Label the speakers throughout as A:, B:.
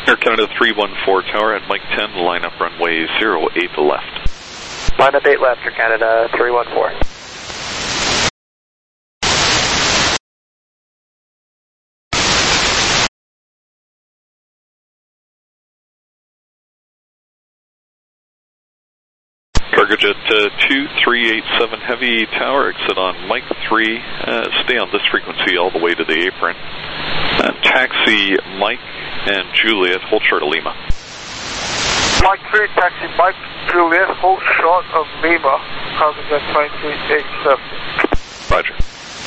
A: Air Canada 314 tower at Mike 10, line up runway 08 left.
B: Line up 8 left, Air Canada 314.
A: Cargojet 2387 Heavy tower, exit on Mike 3, stay on this frequency all the way to the apron. Taxi Mike and Juliet, hold short of Lima.
C: Mike 3, taxi Mike, Juliet, hold short of Lima, Cargojet 2387.
A: Roger.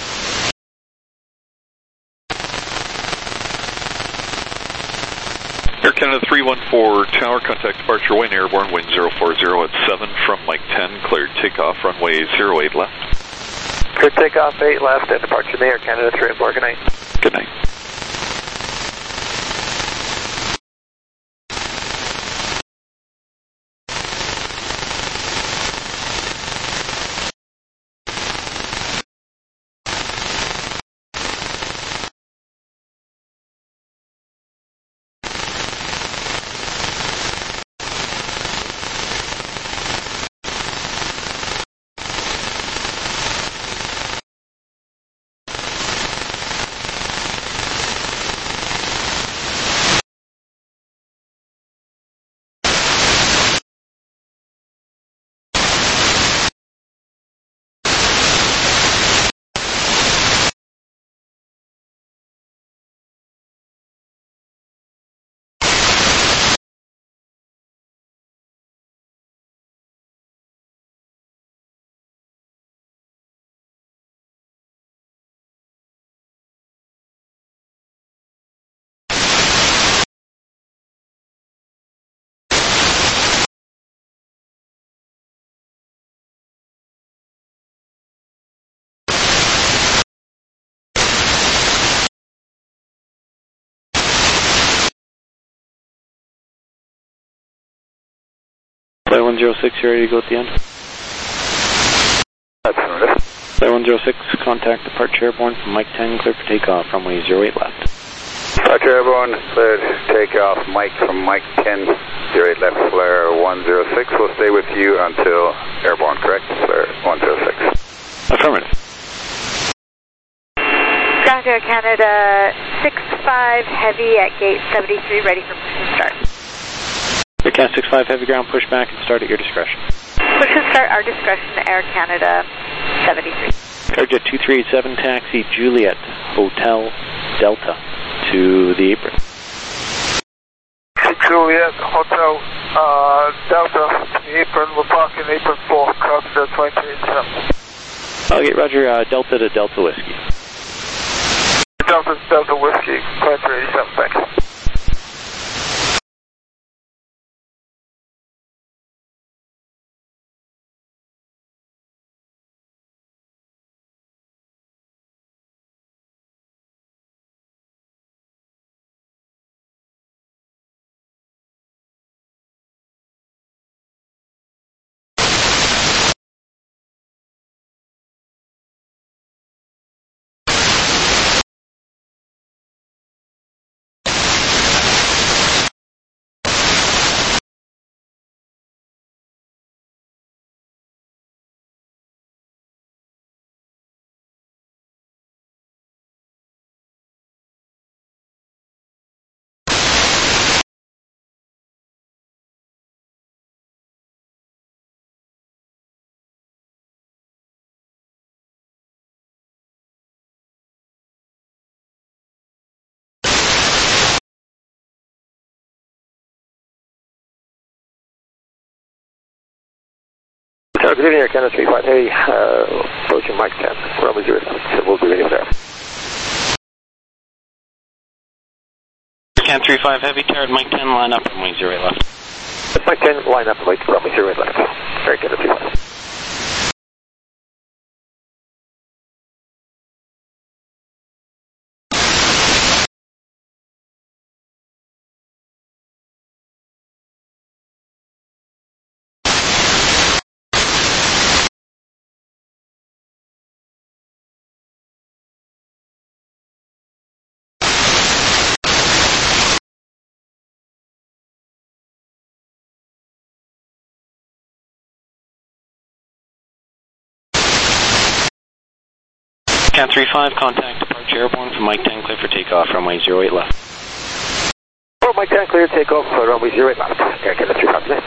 A: Air Canada 314 tower, contact departure wind airborne, wind 040 at 7 from Mike 10, cleared takeoff, runway 08 left.
B: Cleared takeoff 8 left and departure in the Air Canada 314, good night.
A: Good night.
D: Flight 106, you ready to go at the end?
B: Affirmative.
D: Flight 106, contact departure airborne from Mike 10, clear for takeoff, runway 08 left.
E: Departure airborne, cleared takeoff, Mike from Mike 10, 08 left, flare 106. We'll stay with you until airborne, correct? Flare 106.
D: Affirmative.
F: Ground Air Canada 65 Heavy at gate 73, ready for push and start.
D: Air Canada 65 Heavy ground, push back and start at your discretion.
F: Push and start, our discretion, Air Canada 73.
D: Cargojet 2387, taxi Juliet, Hotel Delta to the apron.
C: Juliet, Hotel Delta to the apron, we're parking apron 4, Cargojet 2387.
D: Okay, roger, Delta to Delta Whiskey.
C: Delta to Delta Whiskey, 2387, thank you.
B: Good evening, Air Canada 35 Heavy, approaching Mike 10, runway 08 left, we'll be ready for there.
D: Air Canada 35 Heavy, tower Mike 10, line up runway 08 left.
B: Mike 10, line up, wait, runway 08 left, Air Canada 35.
D: Cat 35, contact departure airborne from Mike 10, clear for takeoff, runway 08 left.
B: Oh, Mike 10, clear takeoff, runway 08 left. Air Canada 35 today.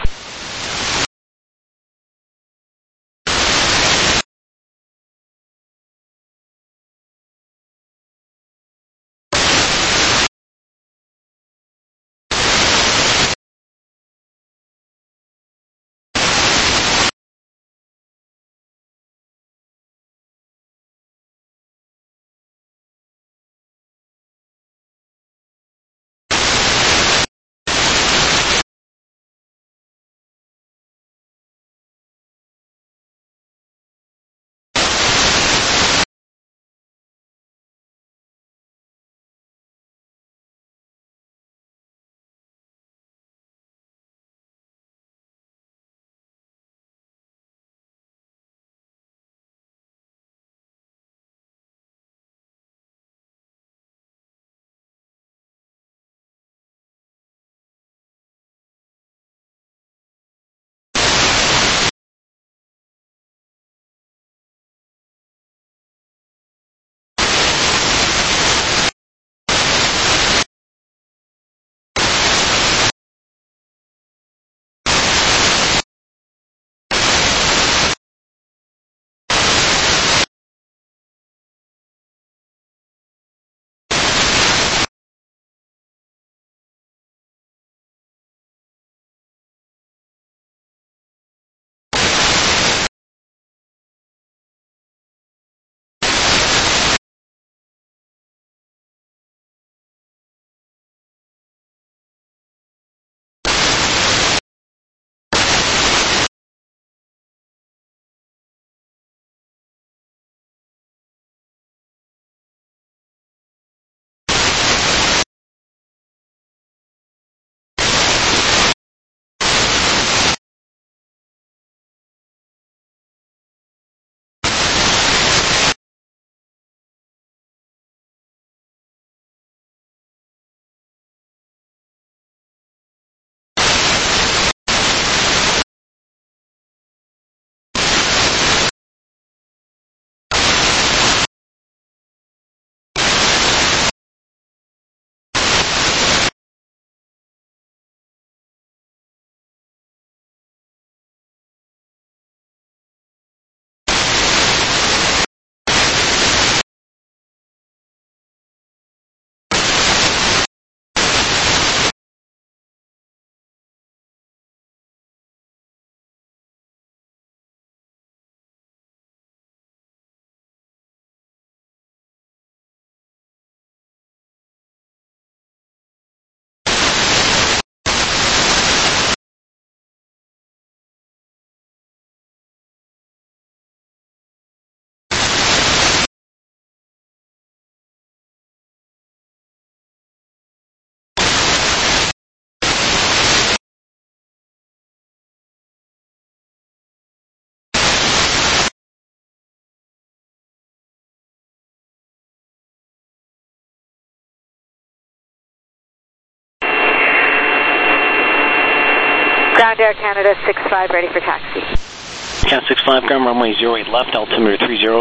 F: Ground Air Canada 65, ready for taxi.
D: Cat 65, ground runway 08 left, altimeter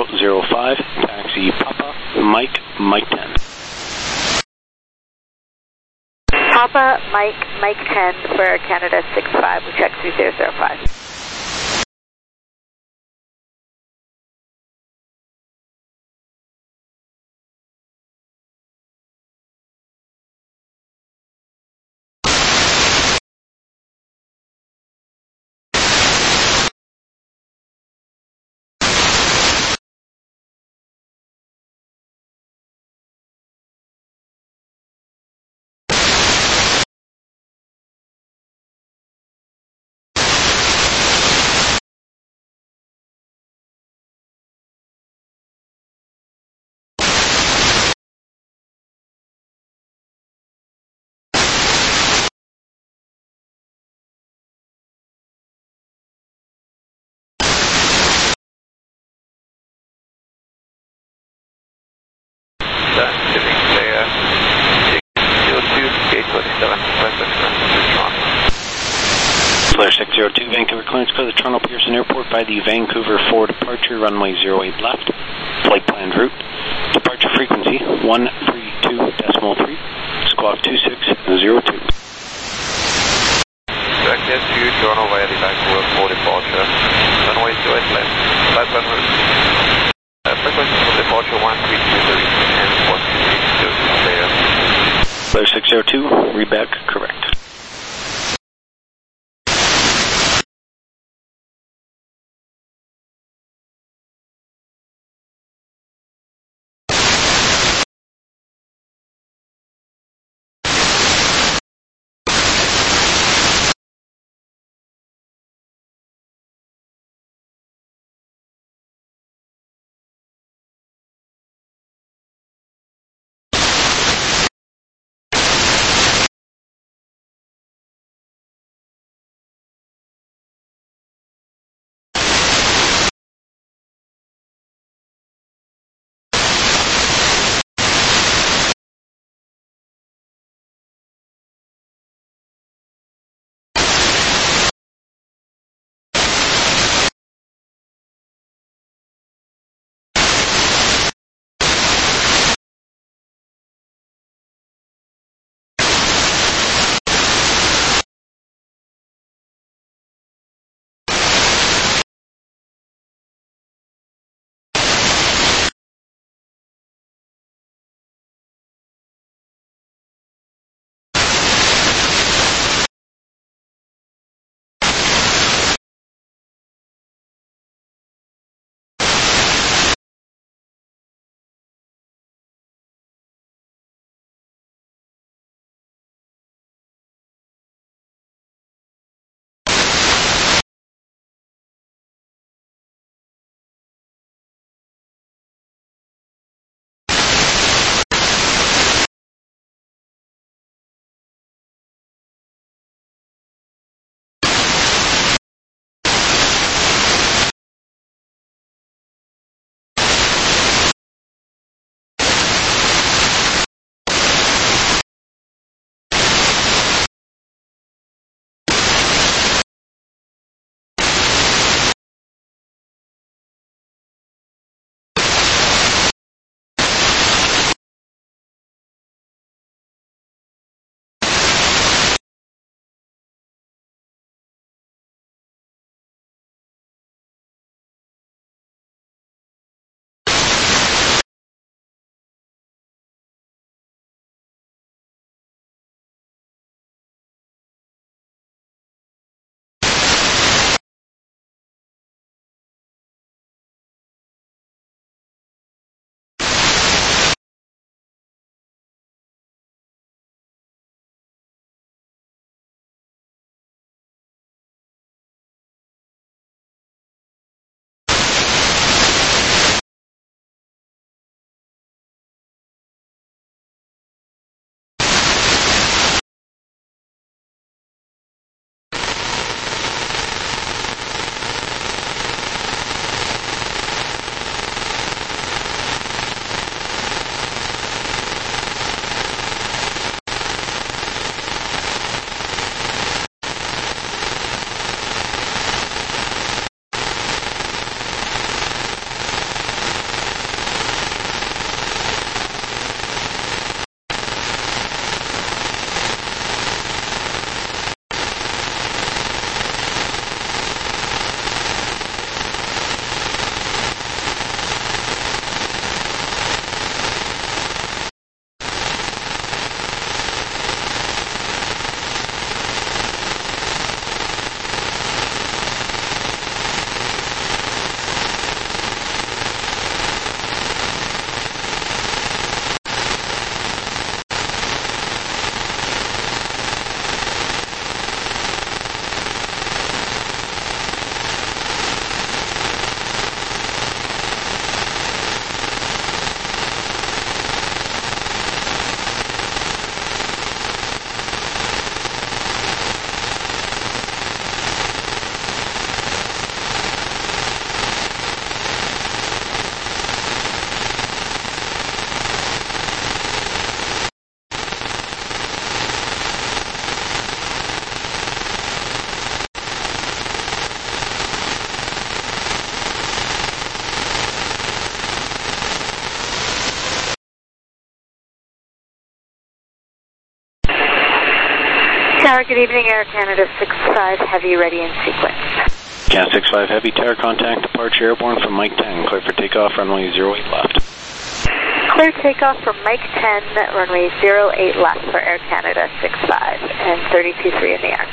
D: 3005, taxi Papa, Mike 10.
F: Papa, Mike 10 for Canada 65, we check 3005.
D: Flare 602, Vancouver clearance code, the Toronto Pearson Airport by the Vancouver 4 departure, runway 08 left, flight planned route. frequency 132.3, squawk 2602.
G: Jackass 2, turn over heading back for departure. Runway 28 left, 500. Frequency for departure 1323 and 4602 clear.
D: Flare 602, read back correct.
F: Tower, good evening, Air Canada 65 Heavy, ready in sequence.
D: Cat 65 Heavy, tower contact, departure airborne from Mike 10, clear for takeoff, runway 08 left.
F: Clear takeoff from Mike 10, runway 08 left for Air Canada 65 and 32.3 in the air.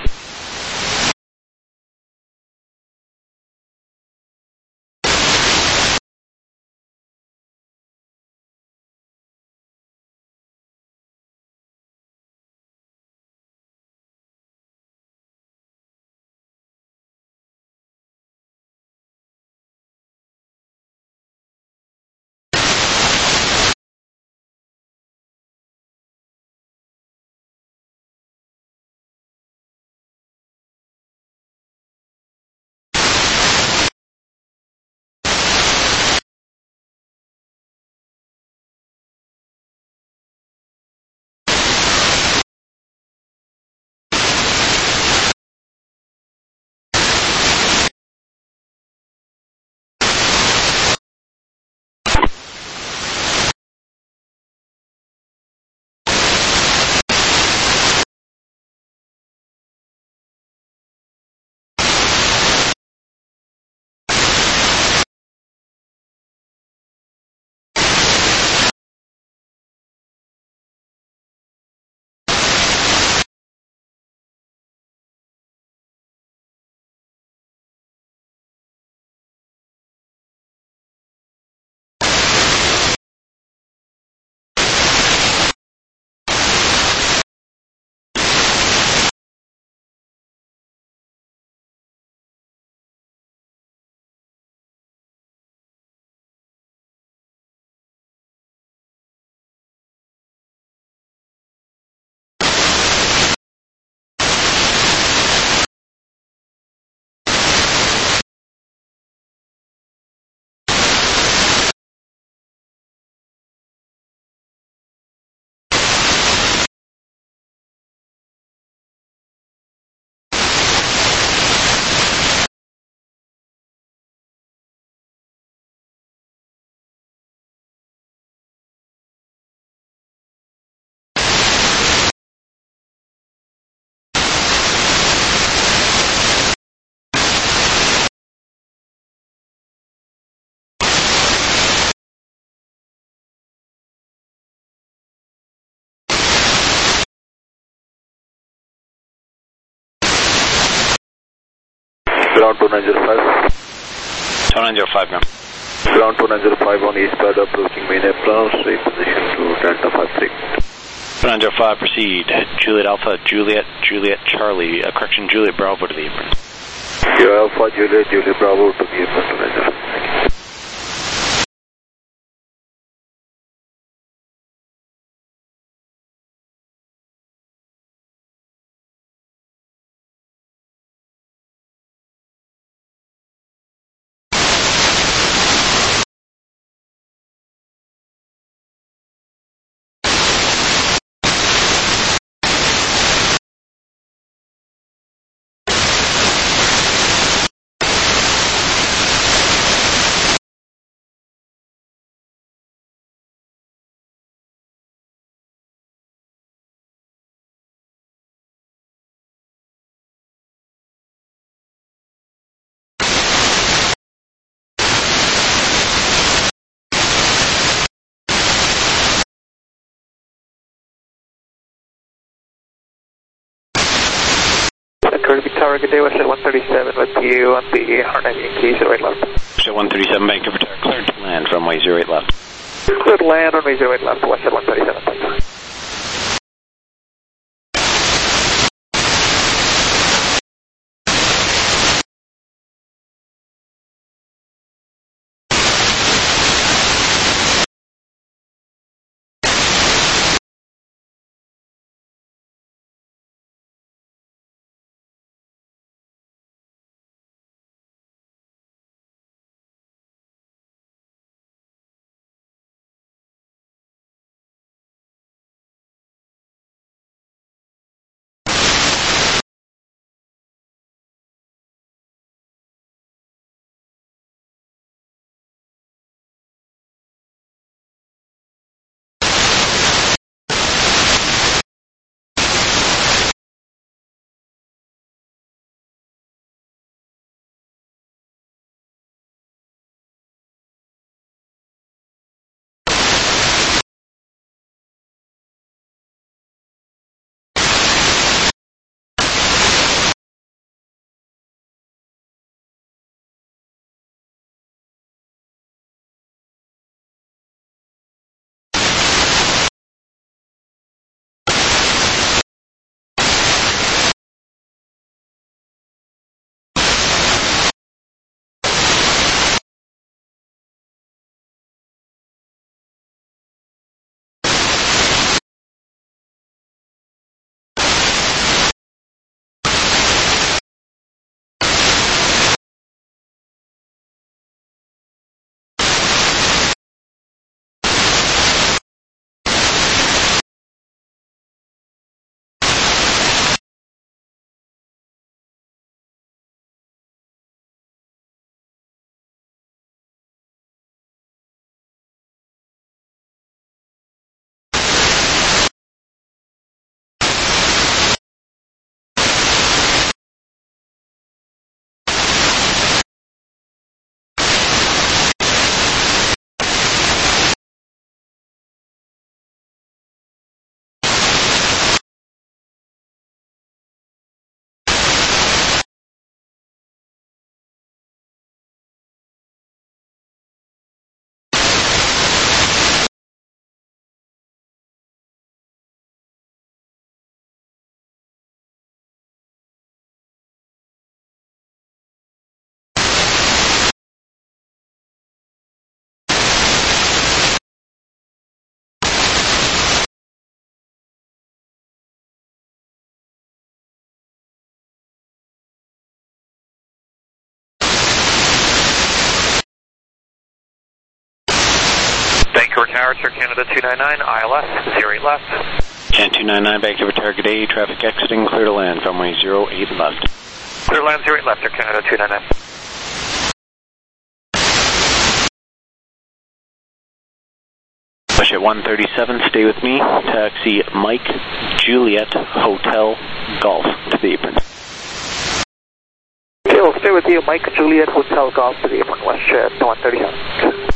B: Ground 2905.
D: 2905, ma'am.
B: Ground 2905 on eastbound approaching main airplane, straight position to Delta 53.
D: 2905, proceed. Juliet Alpha, Juliet, Juliet Charlie, correction, Juliet Bravo to the apron.
B: Alpha, Juliet, Juliet Bravo to the apron, 2905.
C: Kirby Tower, good day, West 137 with you on the R90 keys, 08 left.
D: West 137, Vancouver Tower, cleared to land, runway 08 left.
C: Cleared land, runway 08 left, West 137.
G: Vancouver Tower, Air Canada 299, ILS, 08 left.
D: Jan 299, Vancouver Target A, traffic exiting, clear to land, runway 08 left.
G: Clear land 08 left, Air Canada 299.
D: Push at 137, stay with me, taxi Mike, Juliet, Hotel, Golf to the apron.
B: Okay, we'll stay with you, Mike, Juliet, Hotel, Golf to the apron, West Jet 137.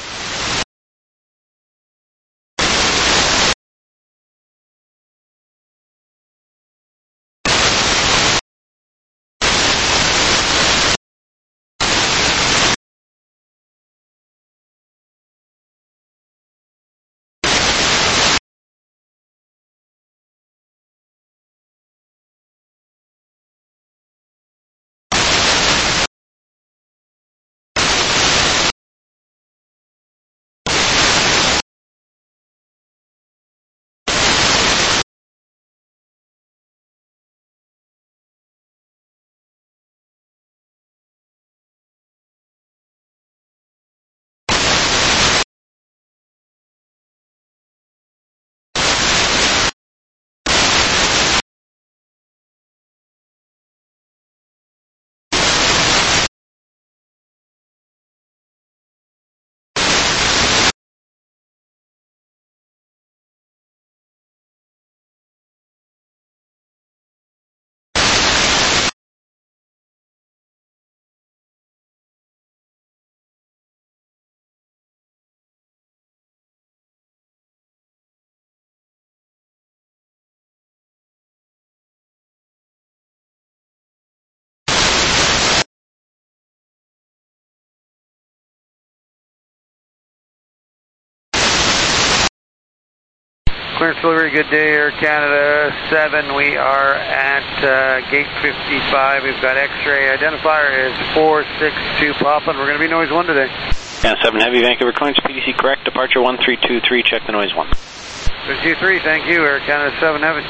C: Clearance delivery, good day, Air Canada 7. We are at gate 55. We've got X-ray. Identifier is 462 Poplin. We're going to be noise 1 today.
D: Yeah, 7 Heavy, Vancouver clearance, PDC correct, departure 1323, check the noise 1.
C: 323, thank you, Air Canada 7 Heavy.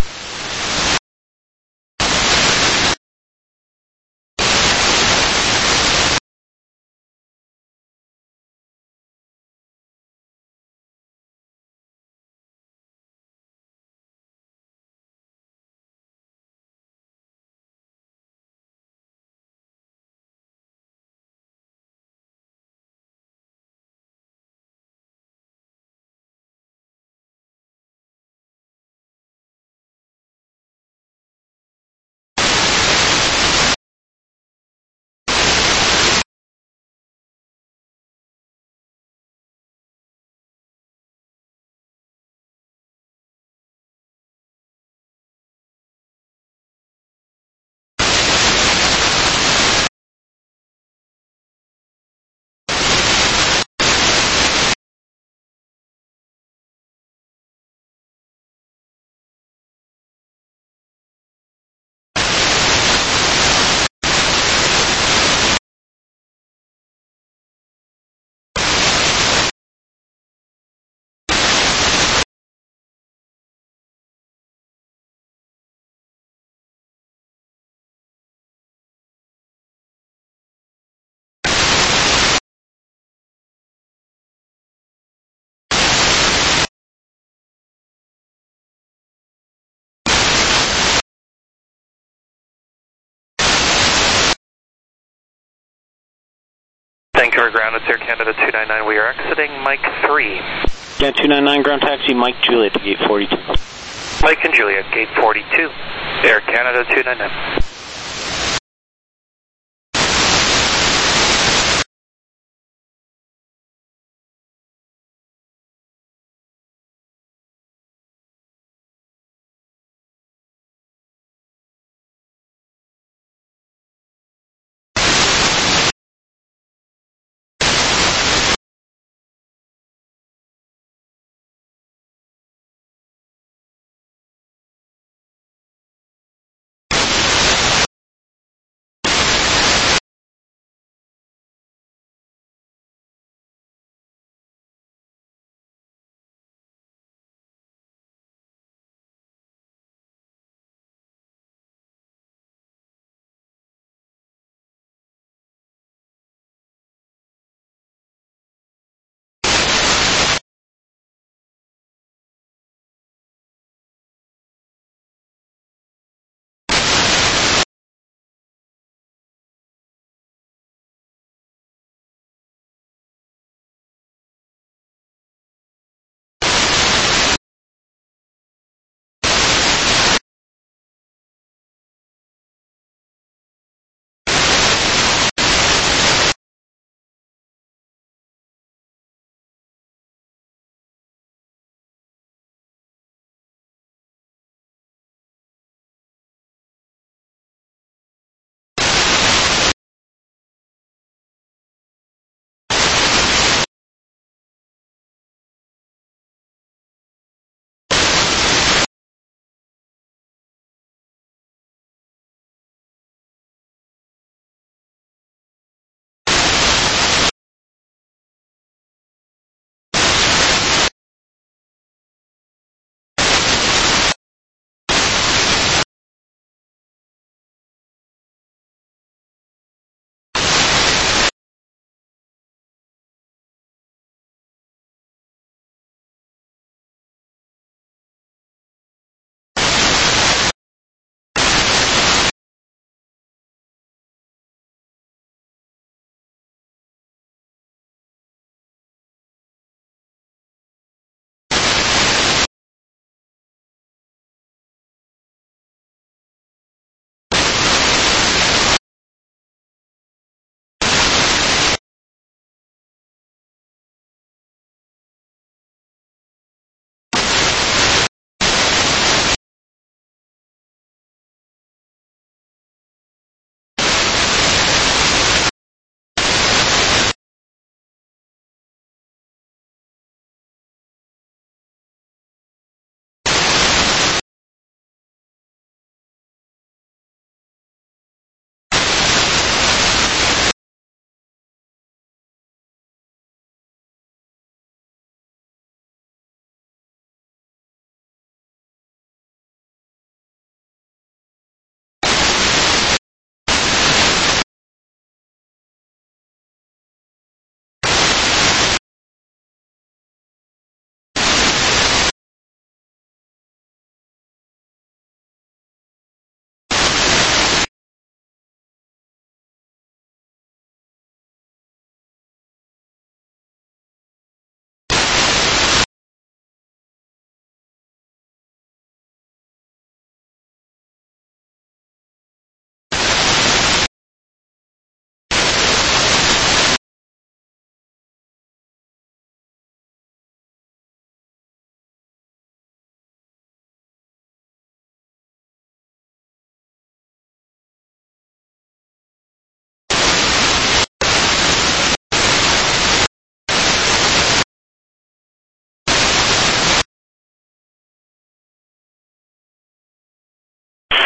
G: Vancouver ground, it's Air Canada 299. We are exiting Mike 3.
D: Yeah, 299 ground taxi, Mike, Juliet to gate 42.
G: Mike and Juliet, gate 42. Air Canada 299.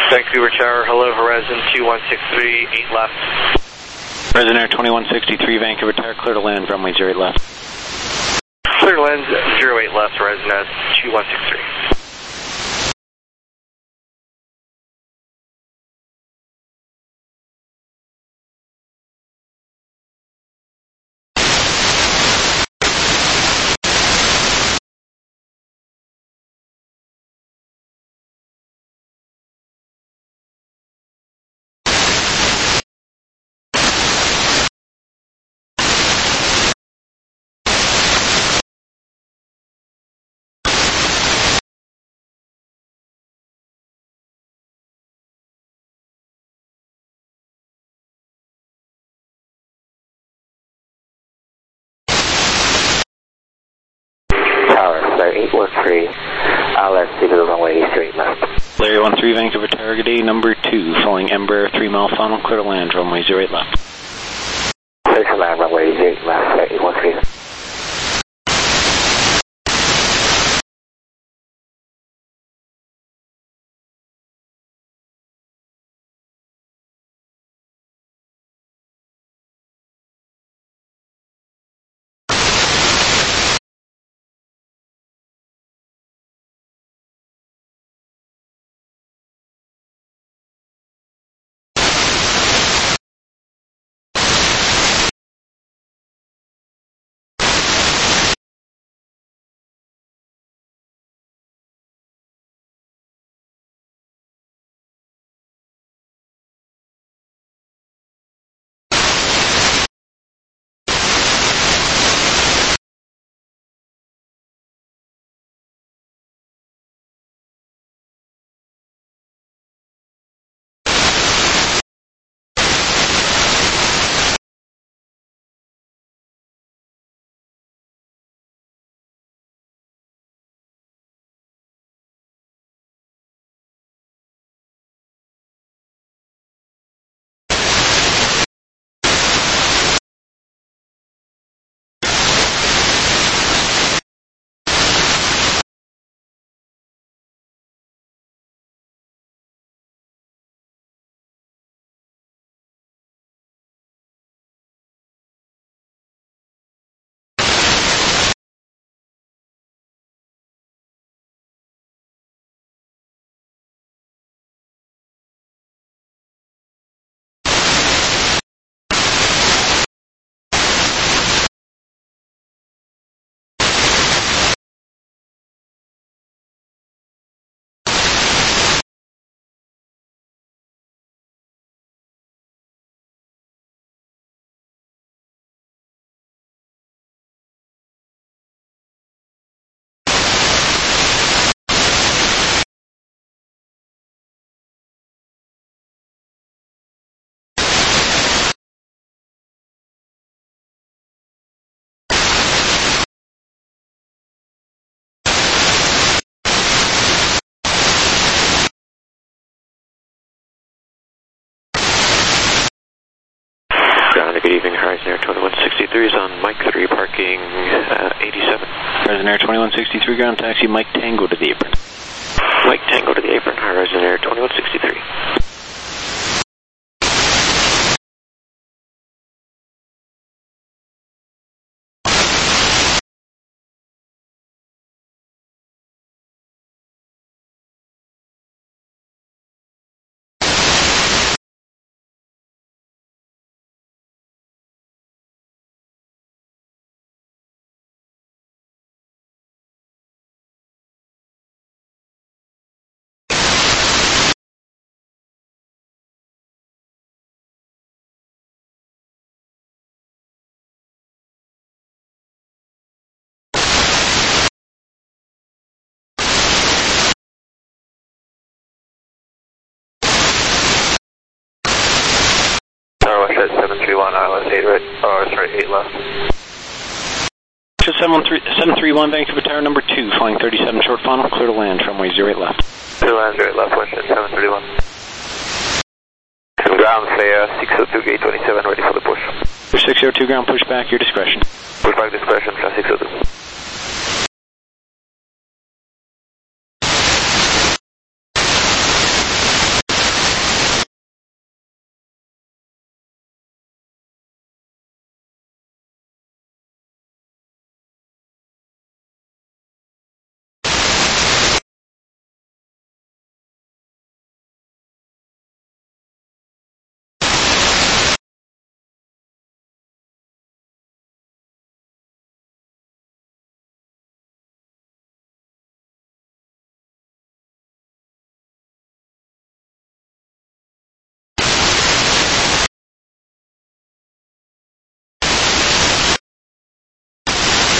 G: Vancouver Tower, hello, Horizon 2163, 8 left.
D: Horizon Air 2163, Vancouver Tower, clear to land, runway 08 left.
G: Clear to land, 08 left, Horizon Air 2163.
B: Tower, Flare 813, LS, to the runway 38 left.
D: Flare 13, Vancouver Tower, good day, number 2, following Embraer 3 mile final, clear to land, runway 08 left.
B: Clear to land, runway 08 left, Flare 813.
G: Good evening, Horizon Air 2163 is on Mike 3, parking 87.
D: Horizon Air 2163, ground taxi, Mike Tango to the apron.
G: Mike Tango to the apron, Horizon Air 2163. Northwest 731, ILS 8 right, oh sorry, 8 left.
D: 731, Vancouver Tower, number 2, flying 37 short final, clear to land, runway 08 left.
G: Clear to land, 08 left, Western 731. And ground, say 602, gate 27, ready for the push.
D: For 602, ground push back, your discretion.
G: Push back discretion, 602.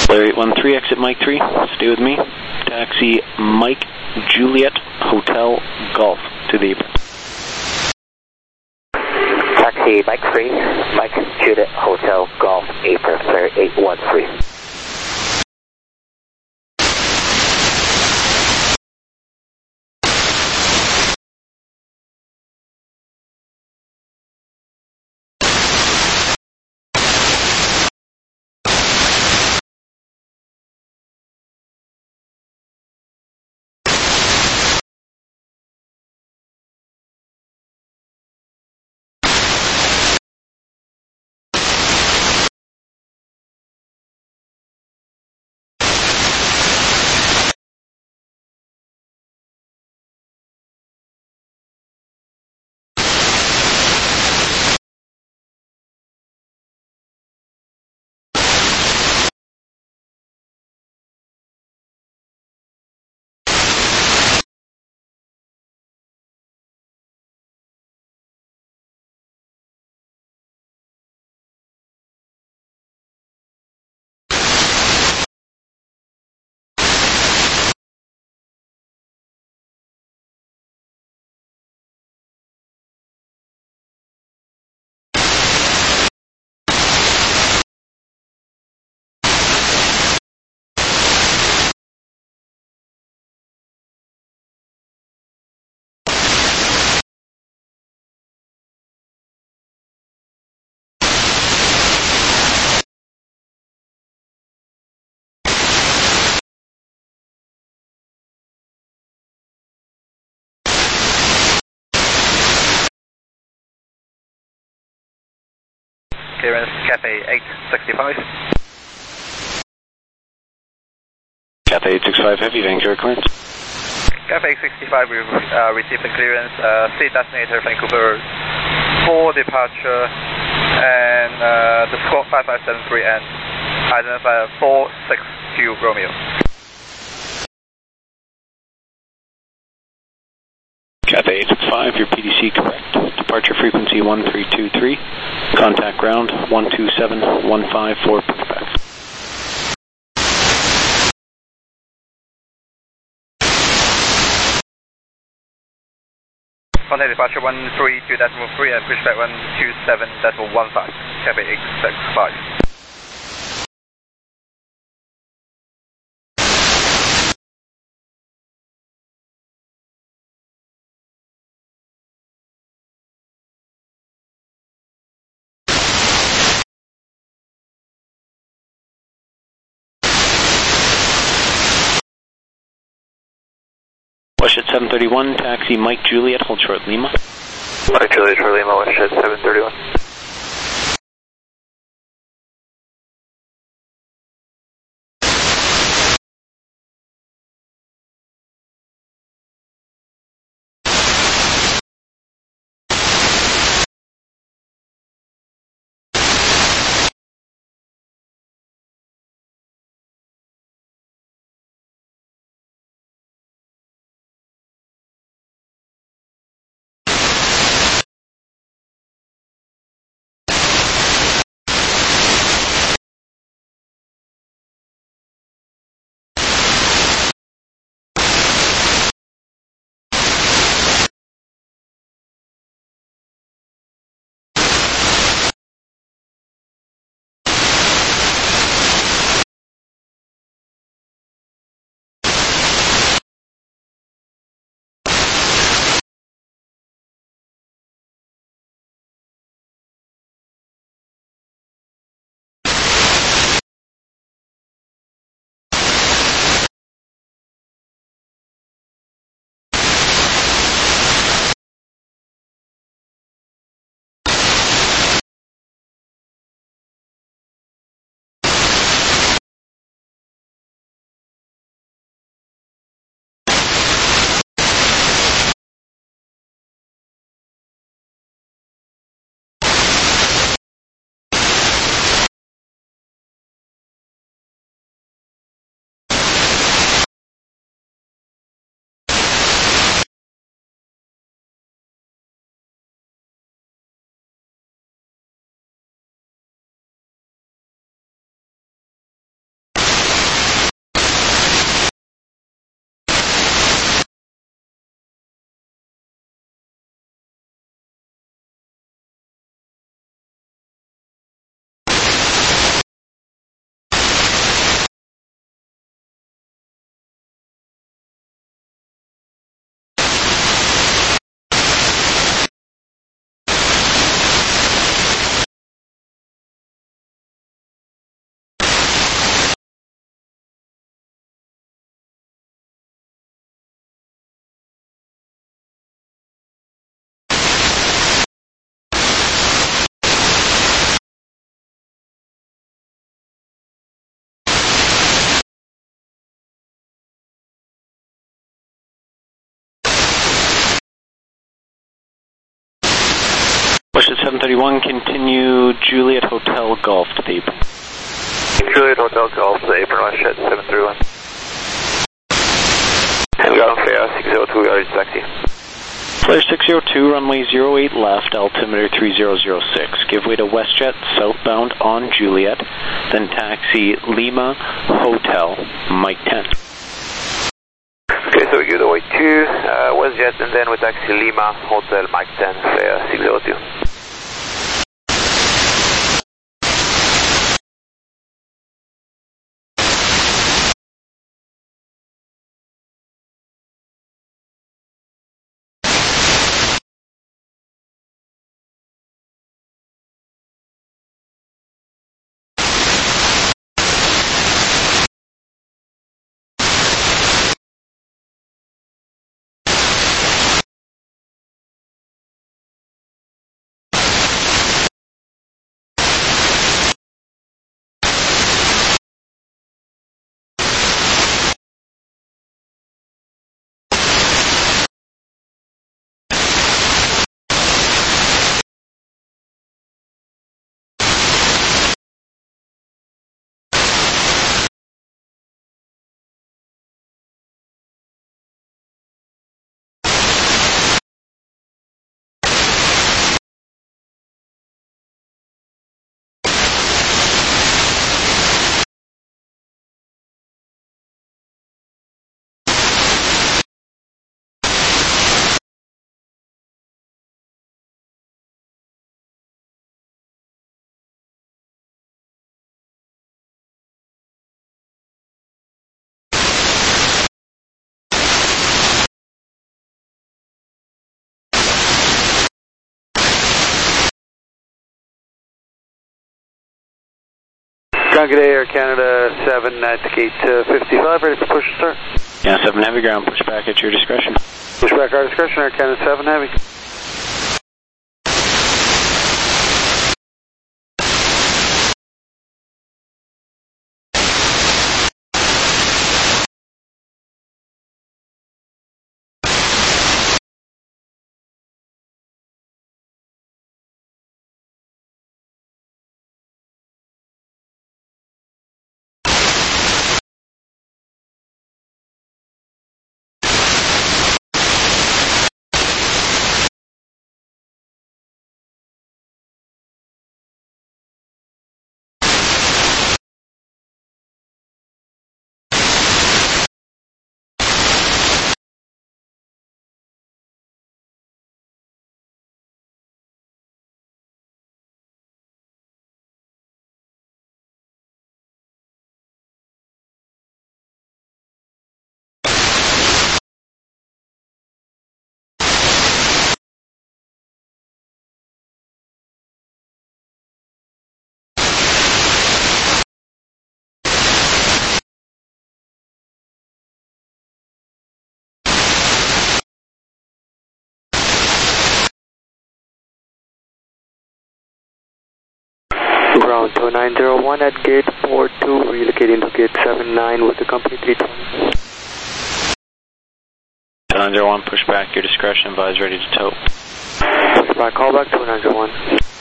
D: Flare 813, exit Mike 3. Stay with me. Taxi Mike Juliet Hotel Golf to the apron.
B: Taxi Mike 3, Mike Juliet Hotel Golf, apron, flare 813.
G: Clearance Cafe 865.
D: Cafe 865 Heavy, Vancouver clearance.
G: Cafe 865, we've received the clearance. State designator Vancouver for departure, and the squawk 5573 and identifier 462 Romeo.
D: Cathay 865, your PDC correct. Departure frequency 1323. Contact ground 127.154 perfect.
G: Contact departure 132.3 and pushback 127.15. Cafe 865.
D: Westjet 731, taxi Mike Juliet, hold short Lima.
B: Mike Juliet for Lima, Westjet 731.
D: 31, continue Juliet Hotel Golf to the apron.
G: Juliet Hotel Golf to the apron, WestJet 731. And we got on Flare 602, we are in taxi.
D: Flare 602, runway 08 left, altimeter 3006. Give way to WestJet, southbound on Juliet, then taxi Lima Hotel, Mike 10.
G: Okay, so we give the way to WestJet, and then we taxi Lima Hotel, Mike 10, Flare 602.
C: Ground, good day, Air Canada 7 at gate 55, ready for push and start.
D: Yeah, 7 Heavy ground, push back at your discretion.
C: Push back our discretion, Air Canada 7 Heavy. Ground 2901 at gate 42, relocating to gate 79 with the company 320.
D: 2901, push back your discretion, advise ready to tow.
C: Push back, call back 2901.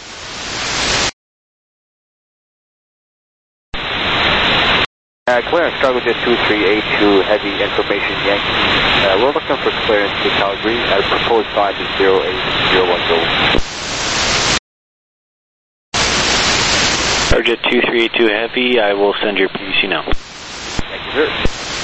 H: Clearance, cargo jet 2382, heavy information Yankee. We're looking for clearance to Calgary. Our proposed time is 08010.
D: Target 2382 Heavy, I will send your PVC now.
H: Thank you, sir.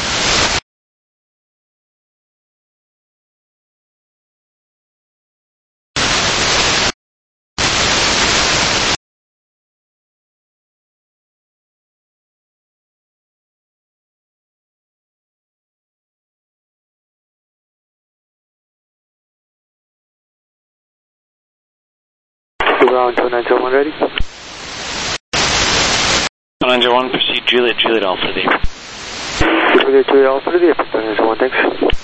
C: Ground 2901 ready?
D: 2901, proceed Juliet Alpha to the apron.
C: Juliet Alpha to the apron, 2901, thanks.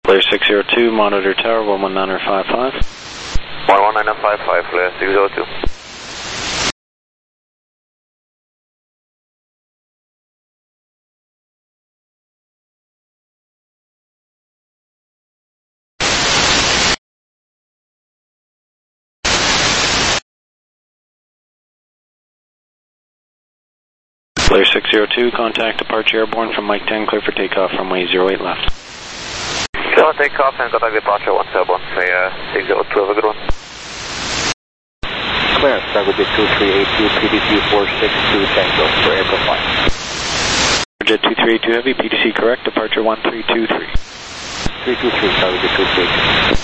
D: Flare 602, monitor tower 119.55.
G: 119.55, Flare 602.
D: Flare 602, contact departure airborne from Mike 10, clear for takeoff, runway 08 left.
G: Clear takeoff and contact departure 1 airborne, say 602 over good one.
H: Clear, start with jet 2382, PDC 462 Tango for aircraft flight.
D: Jet 2382 Heavy, PDC correct, departure 1323.
H: 323, start with jet 2382.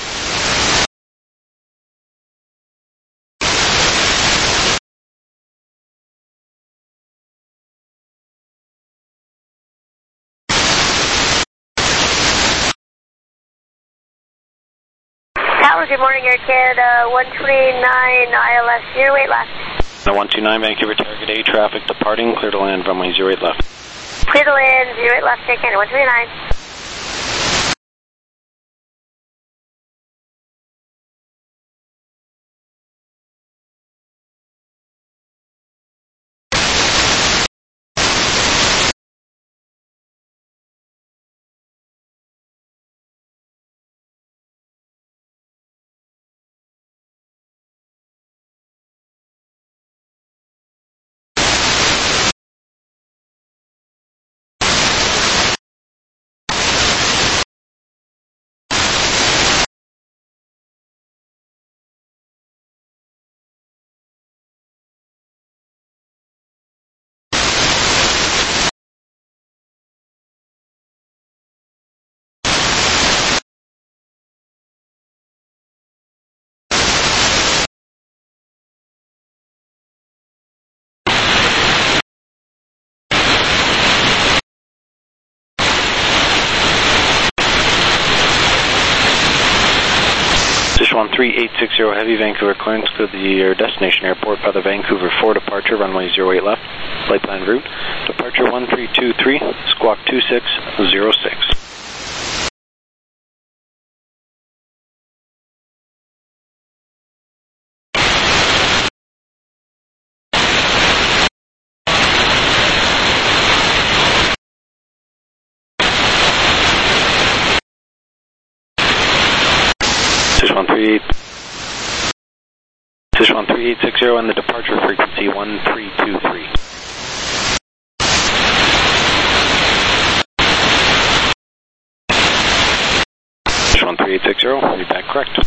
F: Tower, good morning, Air Canada, 129 ILS, 08 left.
D: 129 Vancouver target A, traffic departing, clear to land, runway 08 left.
F: Clear to land, 08 left, Air Canada, 129.
D: One 3860 Heavy, Vancouver clearance to the destination airport by the Vancouver 4 departure, runway 08 left, flight plan route, departure 1323, squawk 2606. Sichuan 3860 and the departure frequency 1323. Sichuan 3860, read back correct.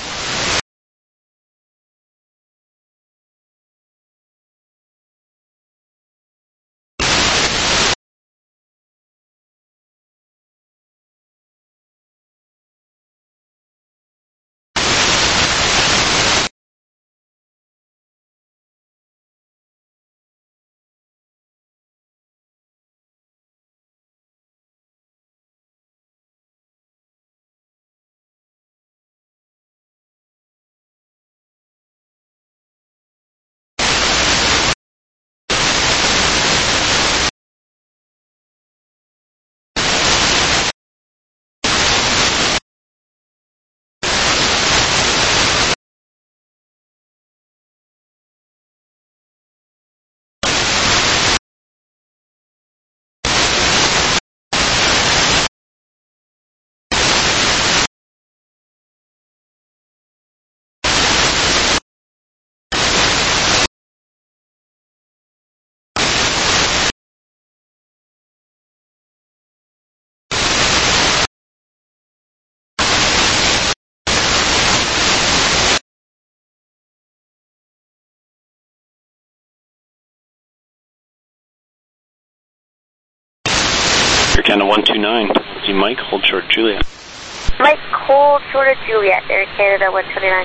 D: Air Canada 129, see Mike, hold short Juliet.
F: Mike, hold short of Juliet, Air Canada 129.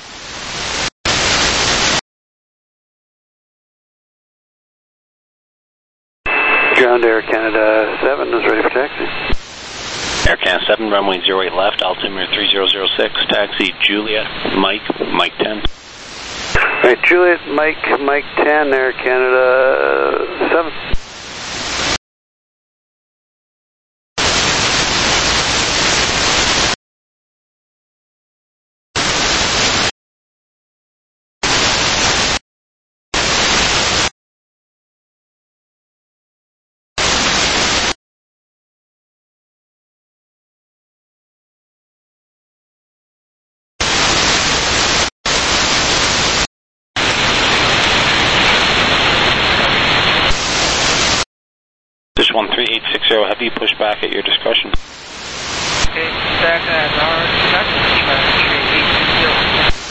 C: Ground Air Canada 7 is ready for taxi.
D: Air Canada 7, runway 08 left, altimeter 3006, taxi Juliet, Mike 10.
C: Alright, Juliet, Mike 10, Air Canada 7.
D: 3860 Heavy, push back at your discretion.
C: Okay, back at our discretion, 3860.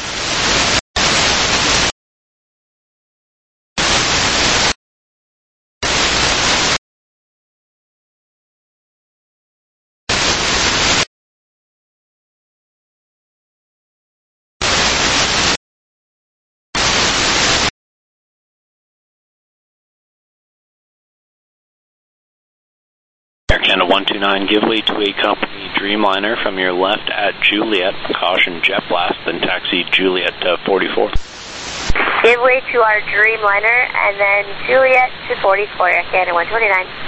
D: Air Canada 129, give way to a company Dreamliner from your left at Juliet. Caution jet blast, then taxi Juliet to 44.
F: Give way to our Dreamliner and then Juliet to 44, Air Canada 129.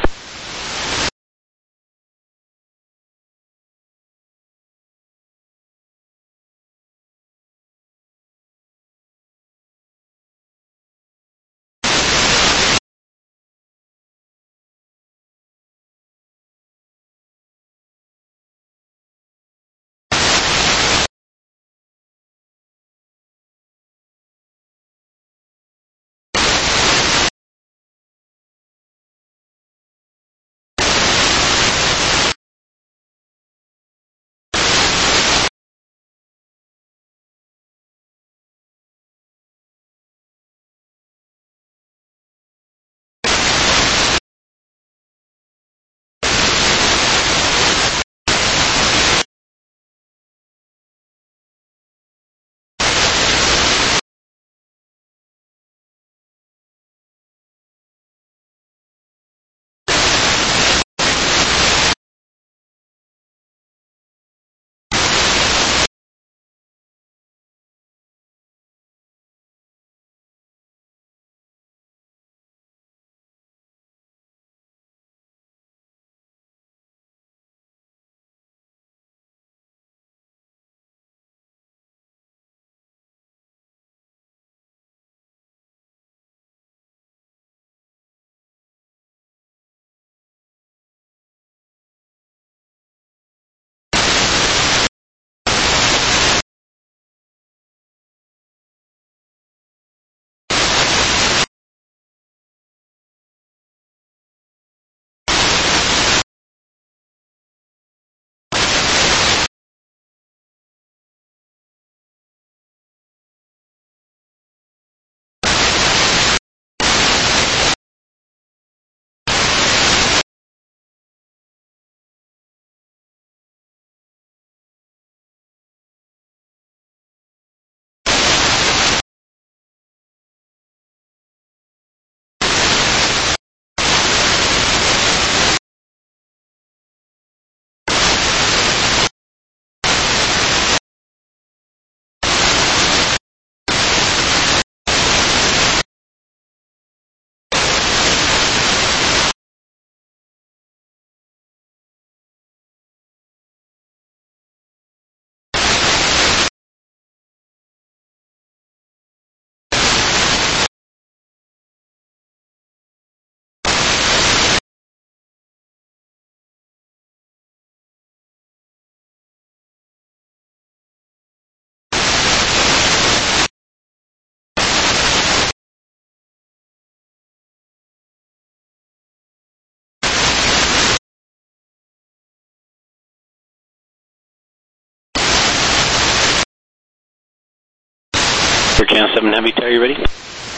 D: Air Canada 7 Heavy, are you ready?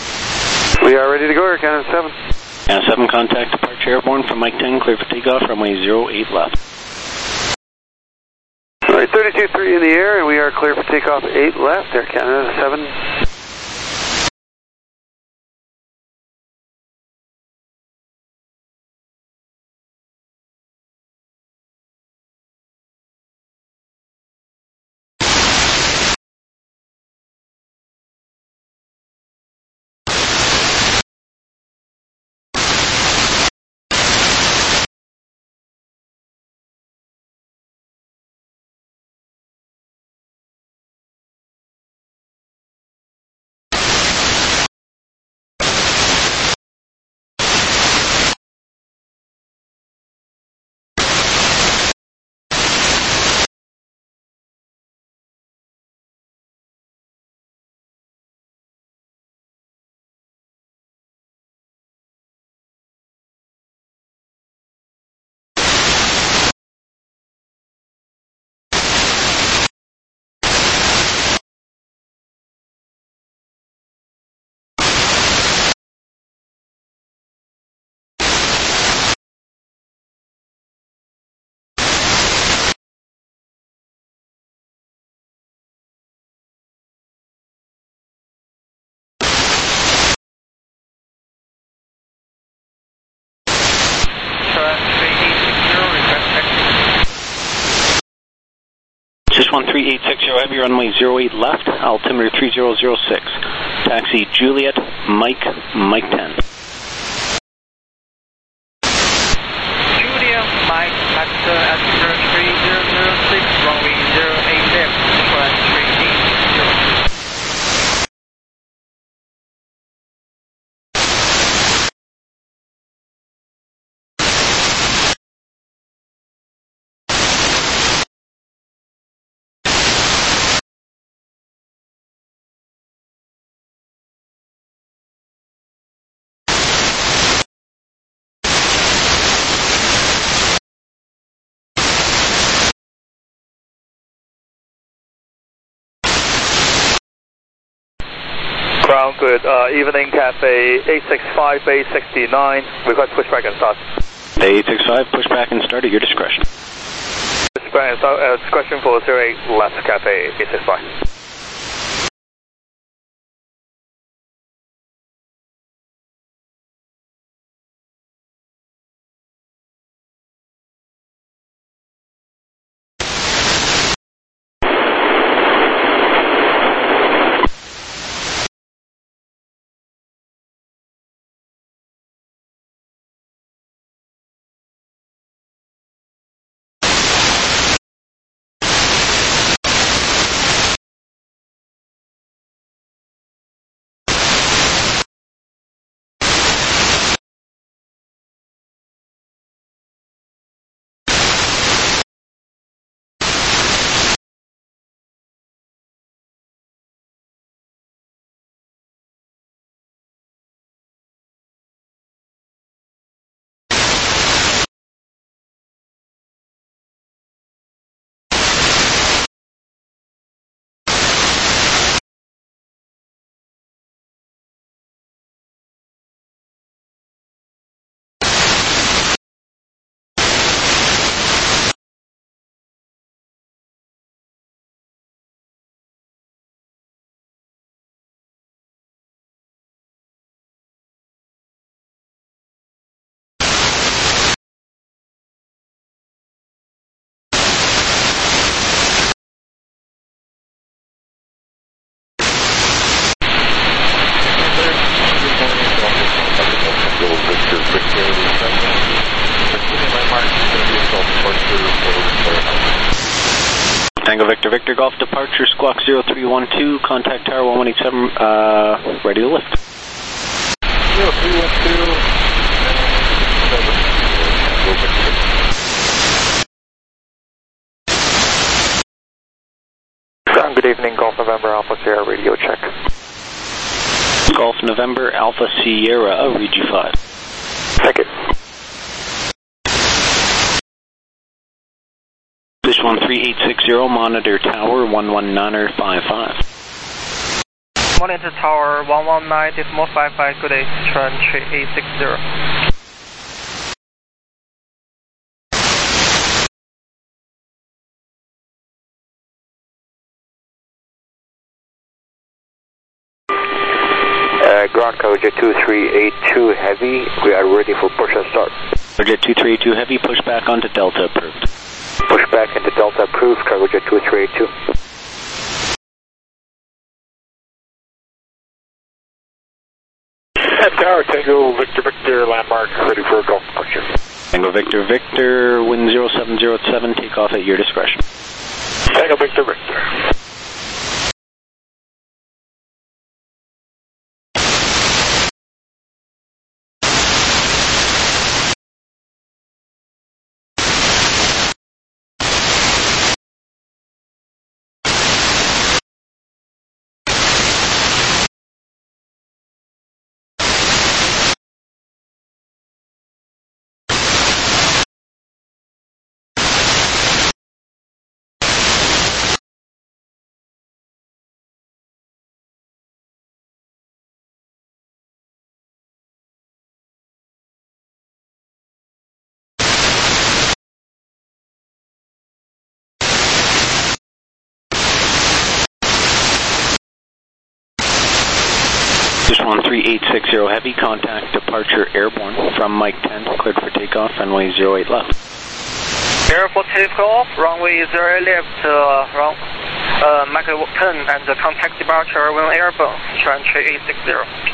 C: We are ready to go, Air Canada 7.
D: Canada 7, contact departure airborne from Mike 10, clear for takeoff, runway 08 left.
C: Alright, 32-3 in the air, and we are clear for takeoff 8 left, Air Canada 7.
D: Fish 13860 Heavy, runway 08 left, altimeter 3006. Taxi Juliet, Mike 10.
I: Juliet, Mike, altimeter 3006, runway 08 left, Fish 13860.
B: Ground good. Evening Cafe 865 Bay 69. Request pushback and start.
D: 865, pushback and start at your discretion.
B: Pushback and start. Discretion for 08 left Cafe 865.
D: Tango Victor Victor Golf departure, squawk 0312, contact tower 1187, ready to lift.
B: 0312. Good evening, Golf November Alpha Sierra radio check.
D: Golf November Alpha Sierra, read you 5.
B: Thank you.
D: Fish 13860, monitor tower 119er55.
I: Monitor tower 119, decimal 55, good day, turn 3860.
B: Ground code Jet 2382 Heavy, we are ready for push and start.
D: Jet 2382 Heavy, push back onto Delta approved.
B: Push back into Delta approved, cargo Jet 2382.
E: At tower, Tango Victor Victor, landmark, ready for a golf departure.
D: Tango Victor Victor, wind 07087, take off at your discretion.
E: Tango Victor Victor.
D: Fish 13860 Heavy, contact departure airborne from Mike 10, cleared for takeoff, runway 08 left.
I: Airport takeoff, runway 0 left, Mach 10 and contact departure when airborne, entry 860.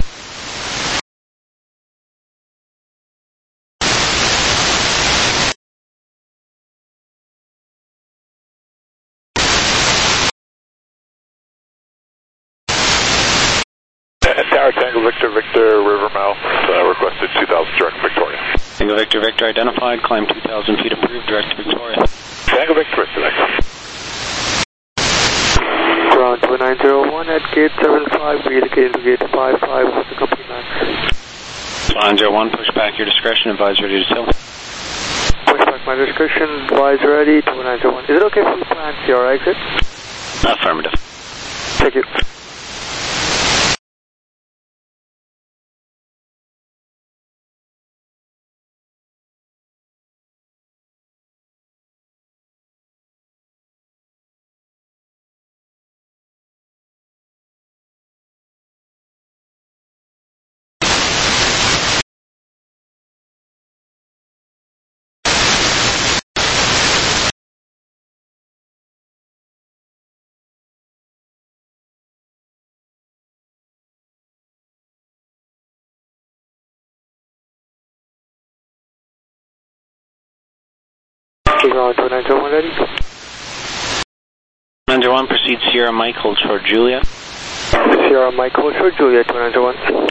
J: Tower Tango Victor, Victor, Rivermouth, requested 2000 direct Victoria.
D: Tango Victor, Victor identified, climb 2,000 feet approved, direct to Victoria.
J: Tango Victor, Victor, next.
B: Ground 2901 at gate 75, relocated to gate 55 with the company max.
D: 901, push back your discretion, advise ready to tilt.
B: Push back my discretion, advise ready, 2901. Is it okay if we plan your exit?
D: Affirmative.
B: Thank you. Ground 2901 ready.
D: 901, proceed Sierra Mike, hold short Juliet.
B: Sierra Mike, hold short Juliet, 2901.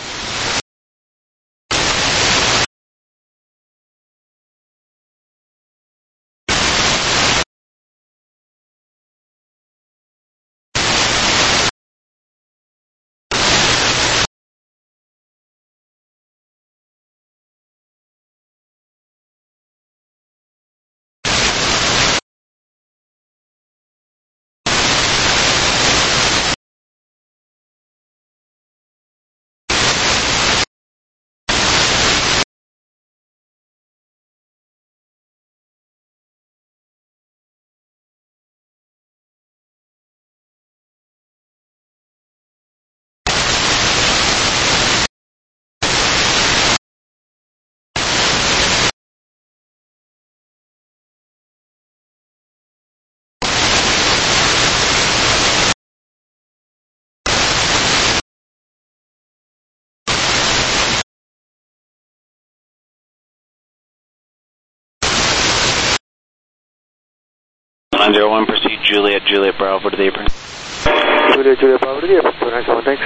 D: One, proceed Juliet, Juliet Bravo to the apron.
B: Juliet, Juliet Bravo to the apron, 2901, thanks.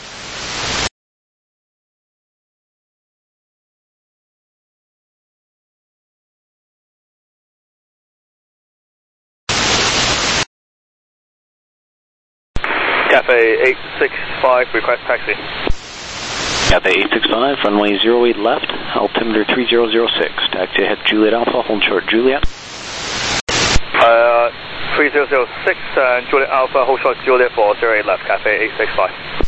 G: Cafe 865, request taxi.
D: Cafe 865, runway 08 left, altimeter 3006. Taxi ahead Juliet Alpha, hold short Juliet.
G: 3006, Juliet Alpha, hold short Juliet for 08 left, Cafe 865.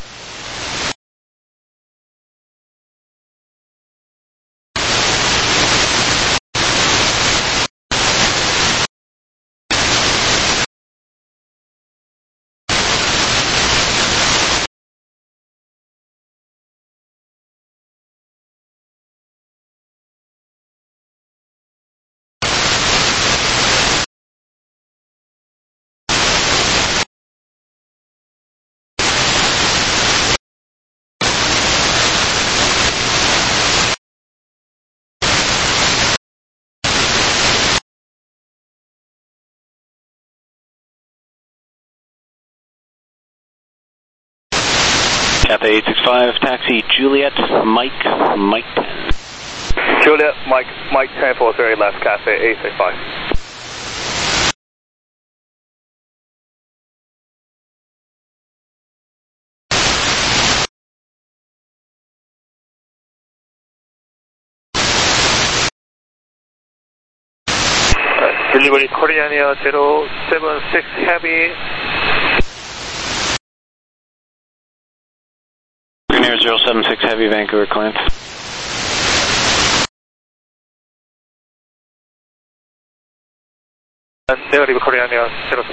D: Cafe 865, taxi Juliet, Mike 10.
G: Juliet, Mike 10 for 08 left, Cafe 865. Delivery Korean Air 076 Heavy.
D: Korean Air 076 Heavy, Vancouver clearance.
G: Negative Korean Air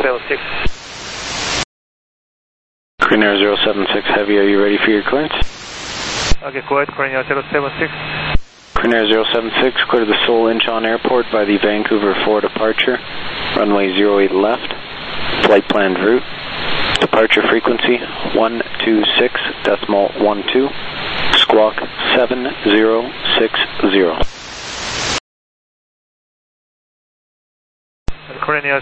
G: 076.
D: Korean Air 076 Heavy, are you ready for your clearance?
I: Okay, go ahead, Korean Air 076.
D: Queen Air 076, clear the Seoul Incheon Airport by the Vancouver 4 departure. Runway 08 left. Flight planned route. Departure frequency 126.12. Squawk 7060.
K: Korean Air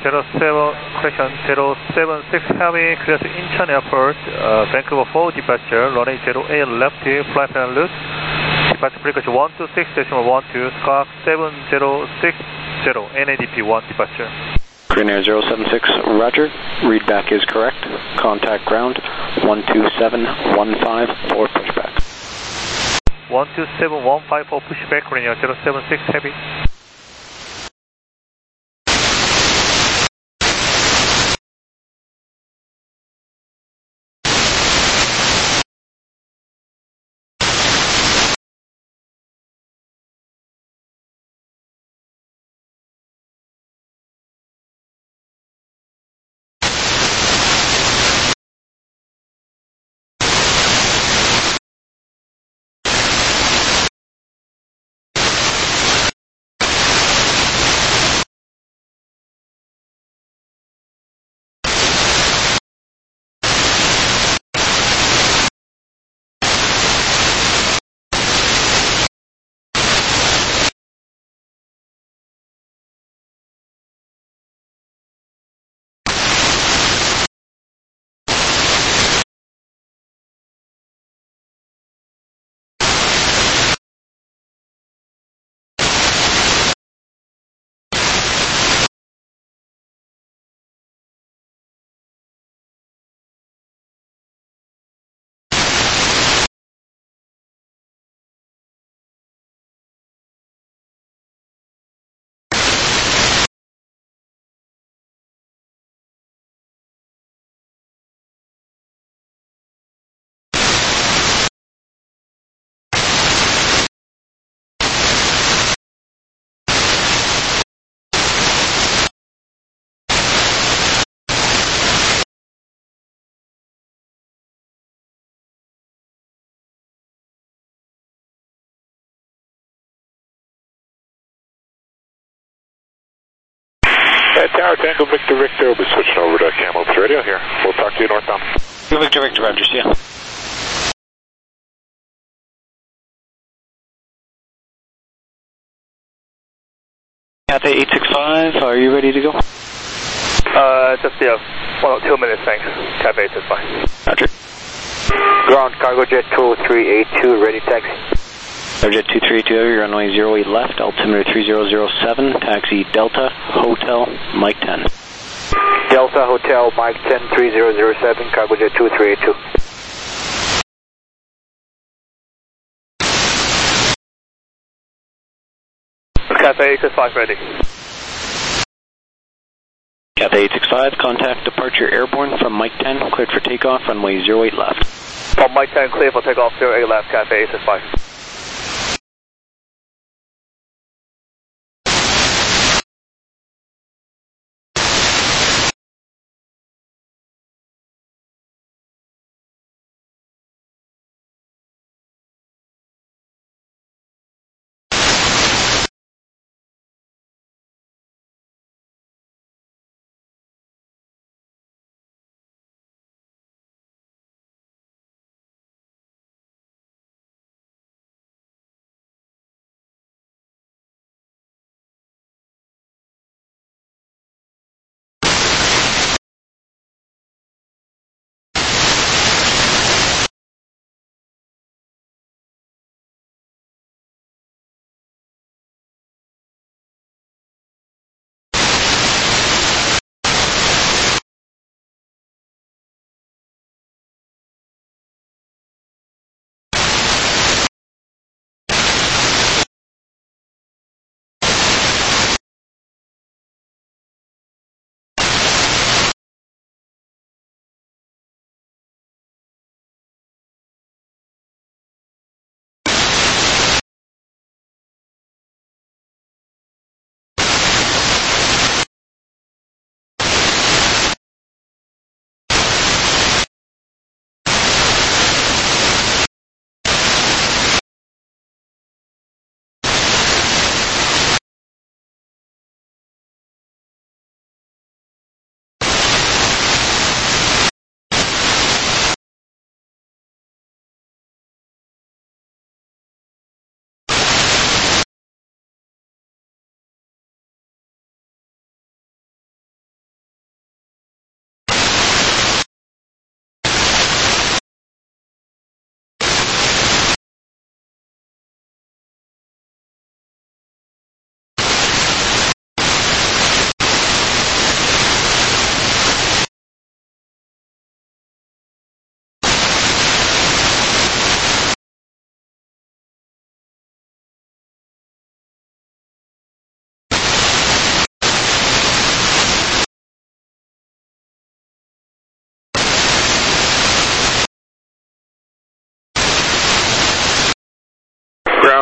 K: 076 Heavy, clear to Incheon Airport, Vancouver 4 departure, runway 08 left, flight plan route, departure frequency 126.12, squawk 7060, NADP 1 departure.
D: Korean Air 076, roger. Readback is correct. Contact ground 12715 for pushback.
K: 12715 for pushback, Korean Air 076 Heavy.
J: Tower Tango Victor Victor, we'll be switching over to Kamloops Radio here. We'll talk to you northbound.
D: Victor Victor, roger, see ya. Cathay 865, are you ready to go?
B: Just 2 minutes, thanks. Cathay 865.
D: Roger.
B: Ground Cargo Jet 2382, ready taxi.
D: Cargo Jet 2382, runway 08 left, altimeter 3007, taxi Delta Hotel Mike 10.
B: Delta Hotel Mike 10, 3007, Cargo Jet 2382. Cathay 865 ready.
D: Cathay 865, contact departure airborne from Mike 10, cleared for takeoff, runway 08 left.
B: From Mike 10, clear for takeoff, 08 left, Cathay 865.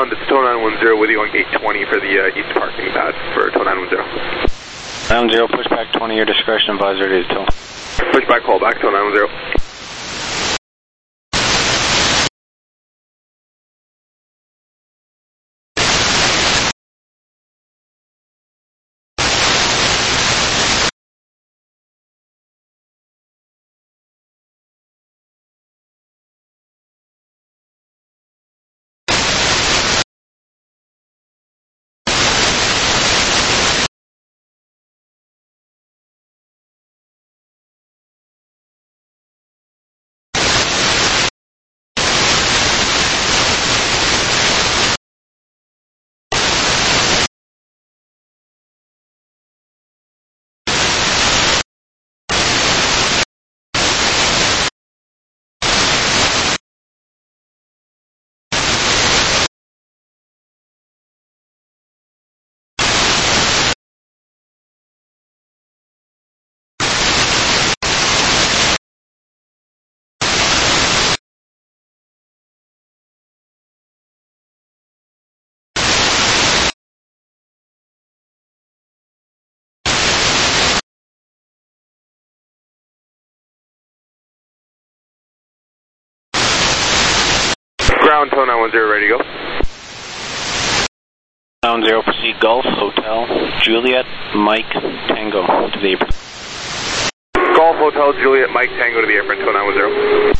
L: Ground, it's tow 910 with you on gate 20 for the east parking pad for tow 910.
D: 910, pushback 20, your discretion advisor to tow.
L: Pushback, call back, tow 910. Ground, tow 910, ready to go.
D: 910, proceed Golf, Hotel, Juliet, Mike, Tango to the apron.
L: Golf, Hotel, Juliet, Mike, Tango to the apron, tow 910.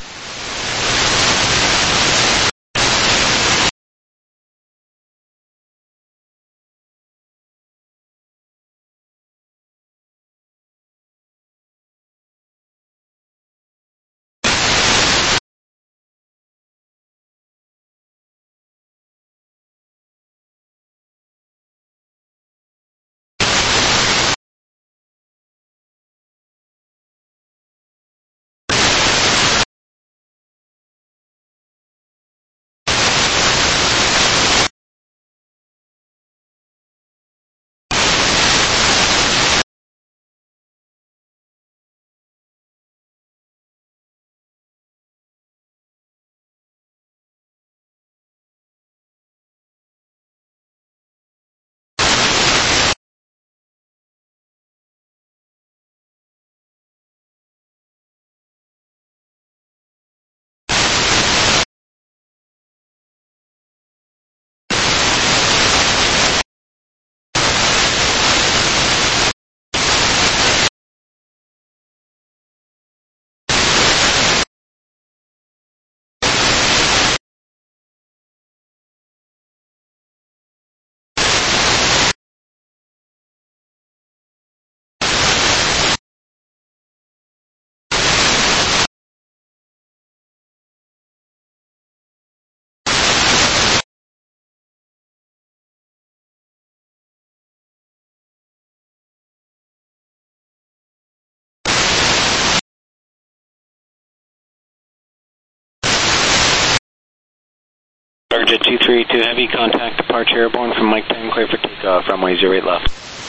D: Target 232 Heavy, contact departure airborne from Mike 10, clear for takeoff, runway 08 left.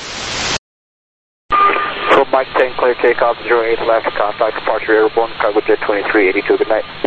B: From Mike 10, clear takeoff, 08 left, contact departure airborne, cargo jet 2382, good night.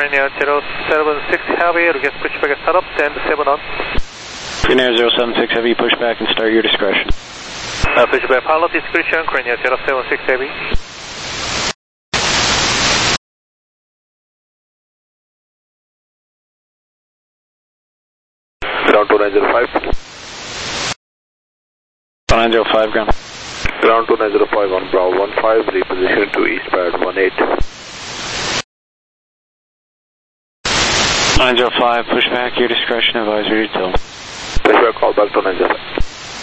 K: Korean 076 Heavy, request pushback at startup, stand 7 on.
D: Korean Air 076 Heavy, push back and start your discretion.
K: Pushback pilot discretion, Korean Air 076 Heavy.
J: Ground 2905.
D: 2905, ground.
J: Ground 2905 on Bravo 15, reposition to east pad 18.
D: 905, push back, your discretion, advisory till.
J: Pushback, call back to 905.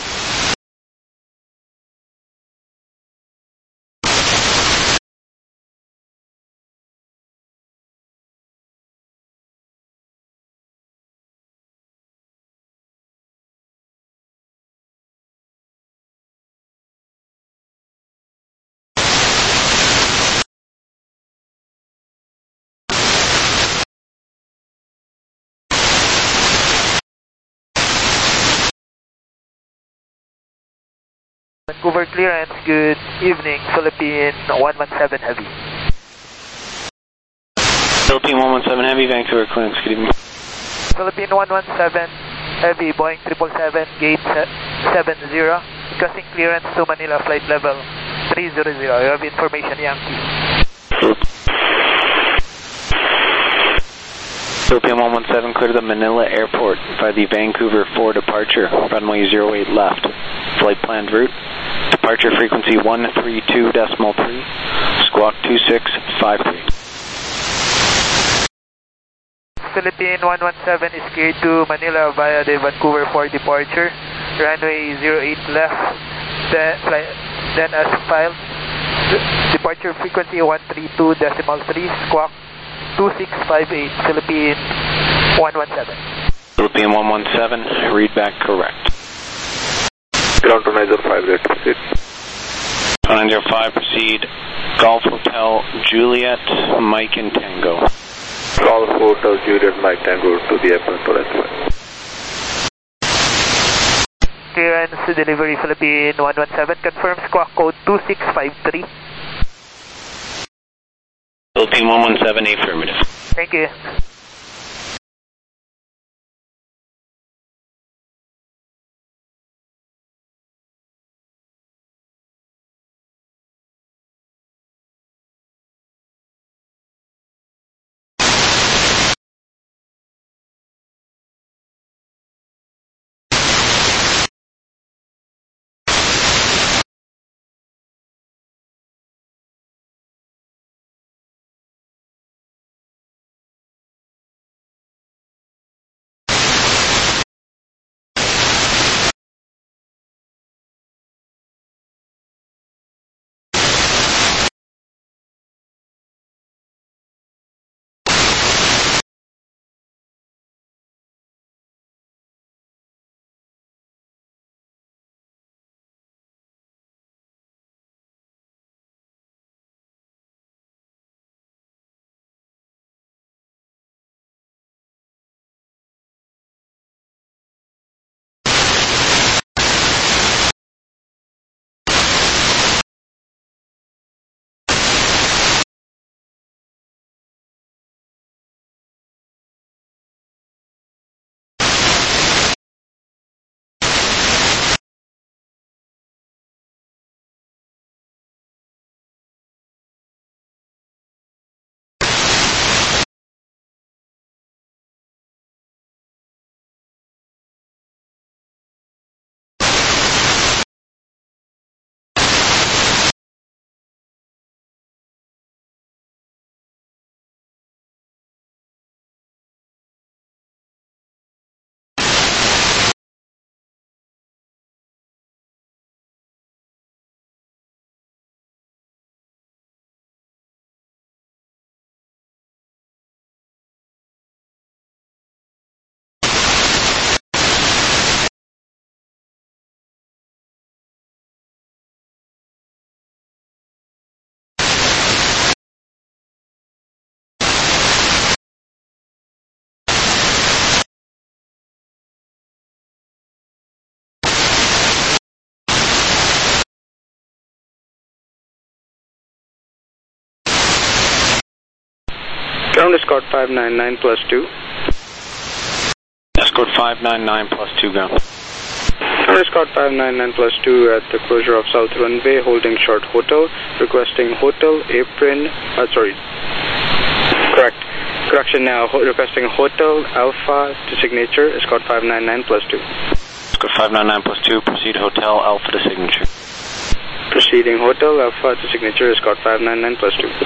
M: Vancouver clearance, good evening, Philippine 117 Heavy.
D: Philippine 117 Heavy, Vancouver clearance, good evening.
M: Philippine 117 Heavy, Boeing 777, gate 70, requesting clearance to Manila, flight level 300. You have information, Yankee.
D: Philippine 117, clear to the Manila airport by the Vancouver 4 departure, runway 08 left. Flight planned route, departure frequency 132.3, squawk 2653.
M: Philippine 117 is cleared to Manila via the Vancouver 4 departure, runway 08 left, then as filed, departure frequency 132.3, squawk 2658, Philippine 117.
D: Philippine 117, read back correct.
J: Ground 2905, ready to proceed.
D: 2905, proceed. Golf Hotel, Juliet, Mike and Tango.
J: Golf Hotel, Juliet, Mike Tango to the airport to 905.
M: Clearance to delivery, Philippine 117, confirm squawk code 2653.
D: Philippine 117, affirmative.
M: Thank you.
N: Ground Escort 599 plus 2.
D: Escort 599 plus 2, go.
N: Ground Escort 599 plus 2 at the closure of South Runway, holding short hotel, requesting hotel, apron, correction now, requesting hotel, Alpha to signature, Escort 599 plus 2.
D: Escort 599 plus 2, proceed hotel, Alpha to signature.
N: Proceeding hotel, Alpha to signature, Escort 599 plus 2.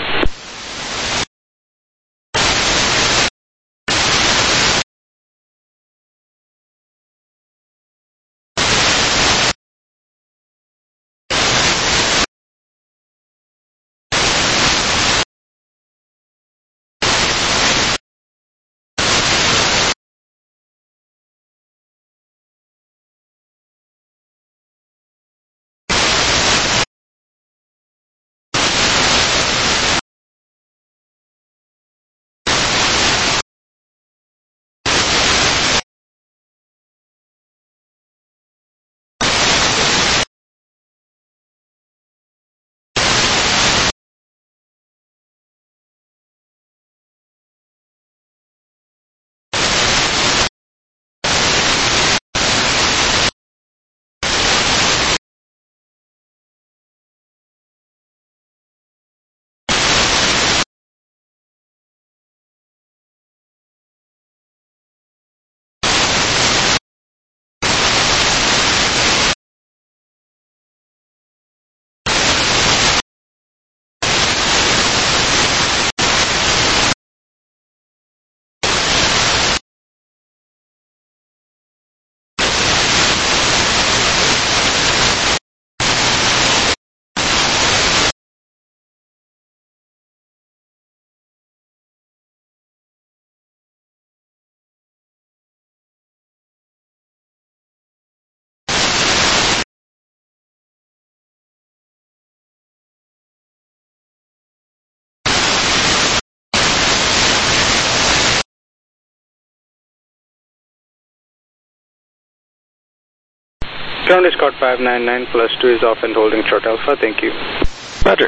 N: Ground Escort 599 plus 2 is off and holding short Alpha, thank you.
D: Roger.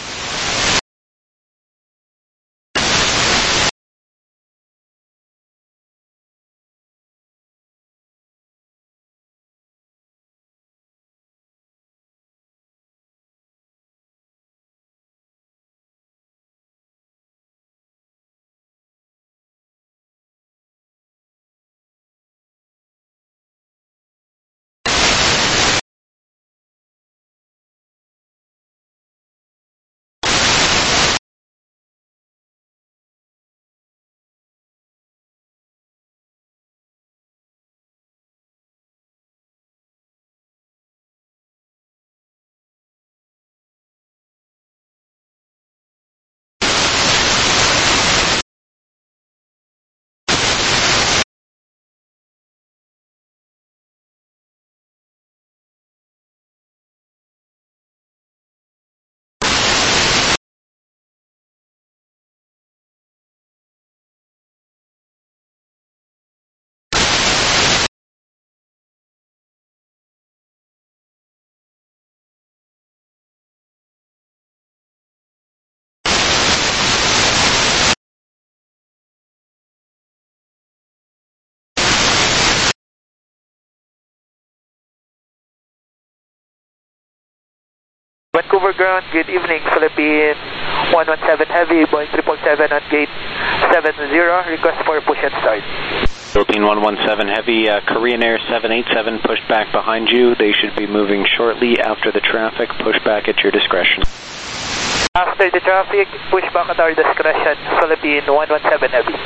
M: Vancouver ground, good evening, Philippine 117 Heavy, Boeing 777 at gate 70, request for push and start.
D: Philippine 117 Heavy, Korean Air 787 pushed back behind you. They should be moving shortly after the traffic. Push back at your discretion.
M: After the traffic, push back at our discretion, Philippine 117 Heavy.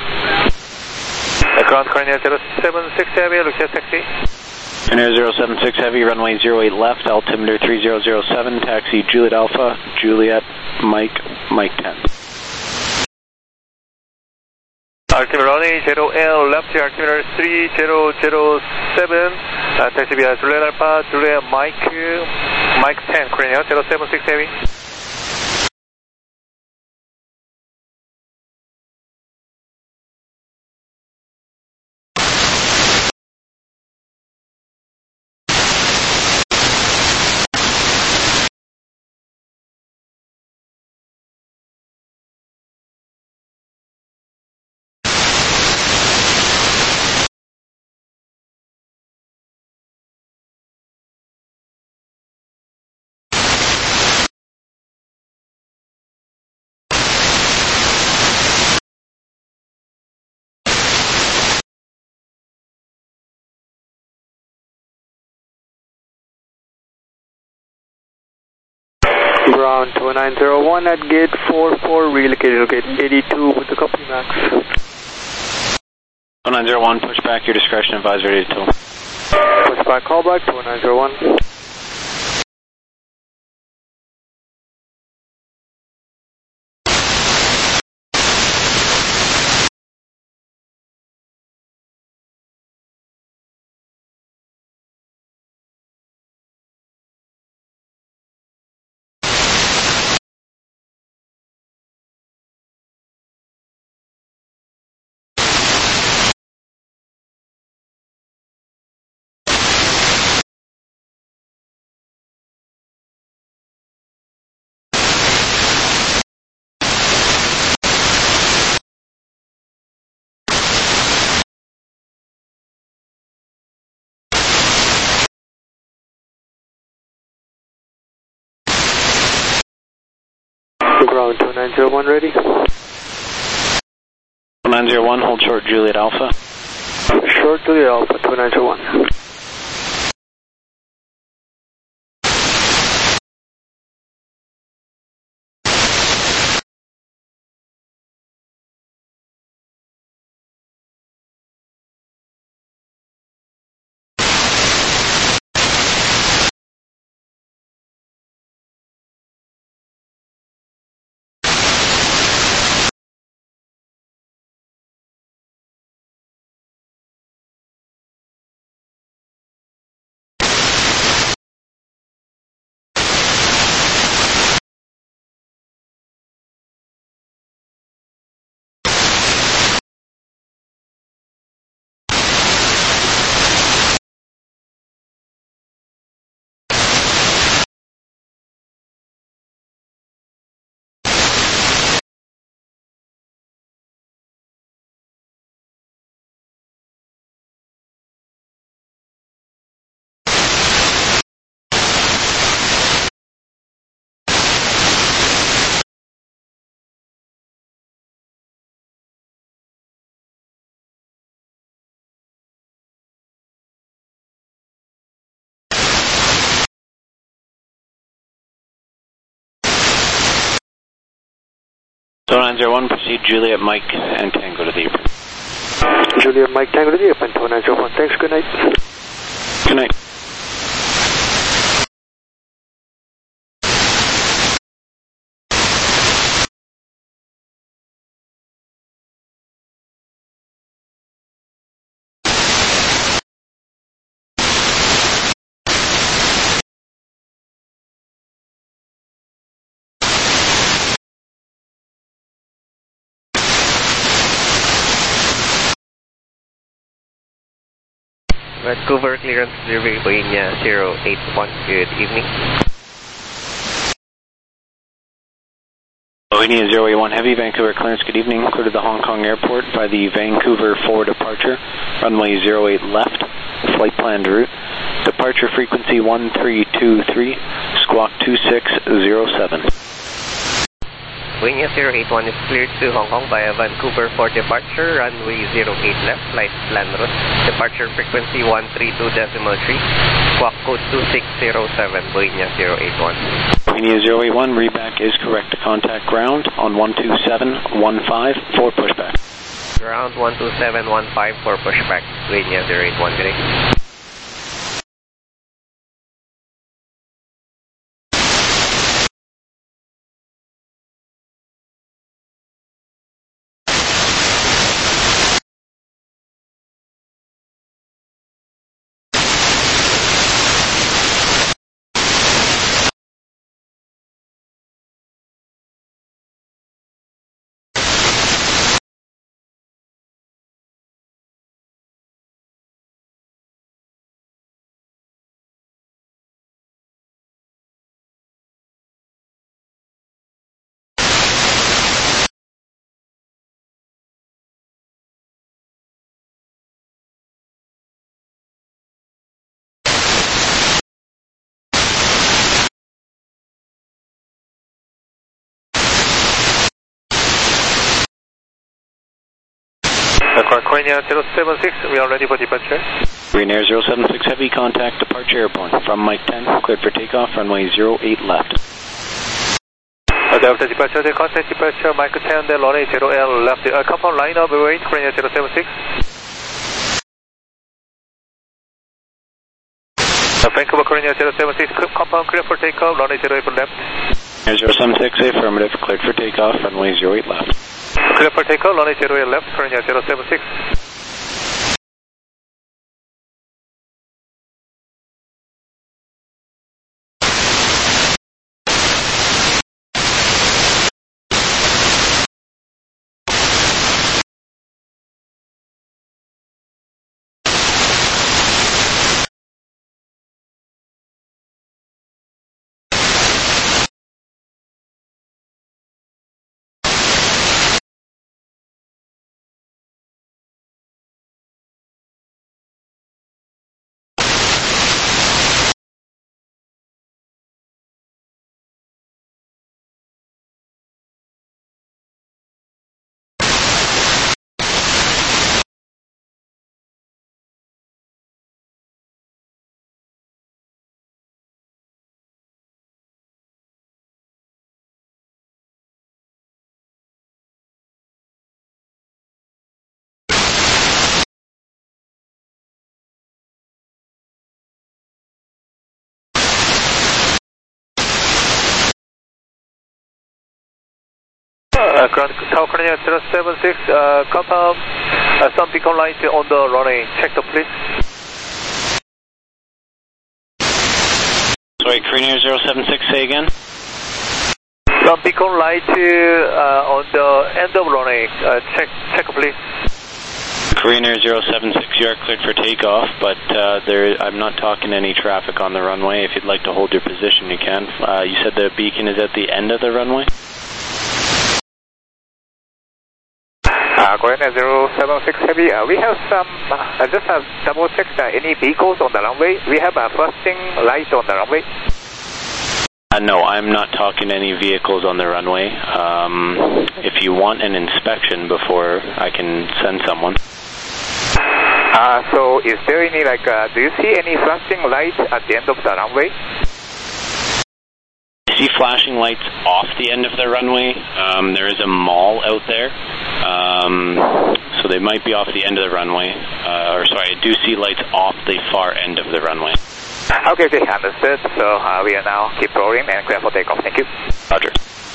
K: Ground Korean Air 076 Heavy, look at taxi.
D: Korean Air 076 Heavy, runway 08 left, altimeter 3007, taxi Juliet Alpha, Juliet, Mike 10.
K: Altimeter runway 0L left, altimeter 3007, taxi via Juliet Alpha, Juliet Mike 10, Korean Air 076 Heavy.
N: Ground 2901 at gate 44, relocated to gate 82 with the company max.
D: 2901, push back, your discretion, advise ready to tow.
N: Push back, call back, 2901. Ground 2901 ready.
D: 2901, hold short Juliet Alpha.
N: Short Juliet Alpha 2901.
D: So 901, proceed Juliet Mike and Tango to the apron.
N: Juliet Mike Tango to the apron, 2901. Thanks, good night.
D: Good night.
G: Vancouver clearance delivery Boeing 081, good evening.
D: Boeing 081 Heavy, Vancouver clearance, good evening. Clear to the Hong Kong airport by the Vancouver 4 departure, runway 08 left, flight planned route. Departure frequency 1323, squawk 2607.
G: Boeing 081 is cleared to Hong Kong via Vancouver for departure, runway 08 left, flight plan route. Departure frequency 132.3, squawk code 2607, Boeing 081.
D: Boeing 081, reback is correct to contact ground on 12715 for pushback.
G: Ground 12715 for pushback, Boeing 081, good day.
K: Korea 076, we are ready for departure.
D: Green Air 076 Heavy, contact departure airborne from Mike 10, cleared for takeoff, runway 08 left.
K: Left departure, the contact departure, Mike 10, then runway 0L left. Compound line of weight, Korean 076. Vancouver, Korean 076, compound clear for takeoff, runway 08 left.
D: 076, affirmative, cleared for takeoff, runway 08 left.
K: Clear for takeoff, runway 08 left, Korean 076. Tower Korean 076, compound, some beacon light on the runway. Check the please.
D: Sorry, Korean 076, say again?
K: Some beacon light on the end of runway. Check please.
D: Korean 076, you are cleared for takeoff, but I'm not talking any traffic on the runway. If you'd like to hold your position, you can. You said the beacon is at the end of the runway?
H: Korean 076 Heavy, we have some, just have double checked any vehicles on the runway. We have a flashing light on the runway.
D: No, I'm not talking any vehicles on the runway. If you want an inspection before I can send someone.
H: So is there any, do you see any flashing lights at the end of the runway?
D: I see flashing lights off the end of the runway. There is a mall out there. So they might be off the end of the runway. I do see lights off the far end of the runway.
H: Okay, understood. So we are now keep rolling and clear for takeoff. Thank you.
D: Roger.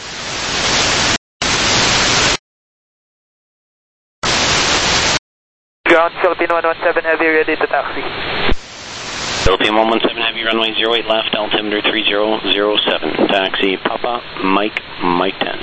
M: Ground Philippine 117 Heavy, ready to taxi.
D: Philippine 117 Heavy, runway 08 left, altimeter 3007. Taxi Papa, Mike 10.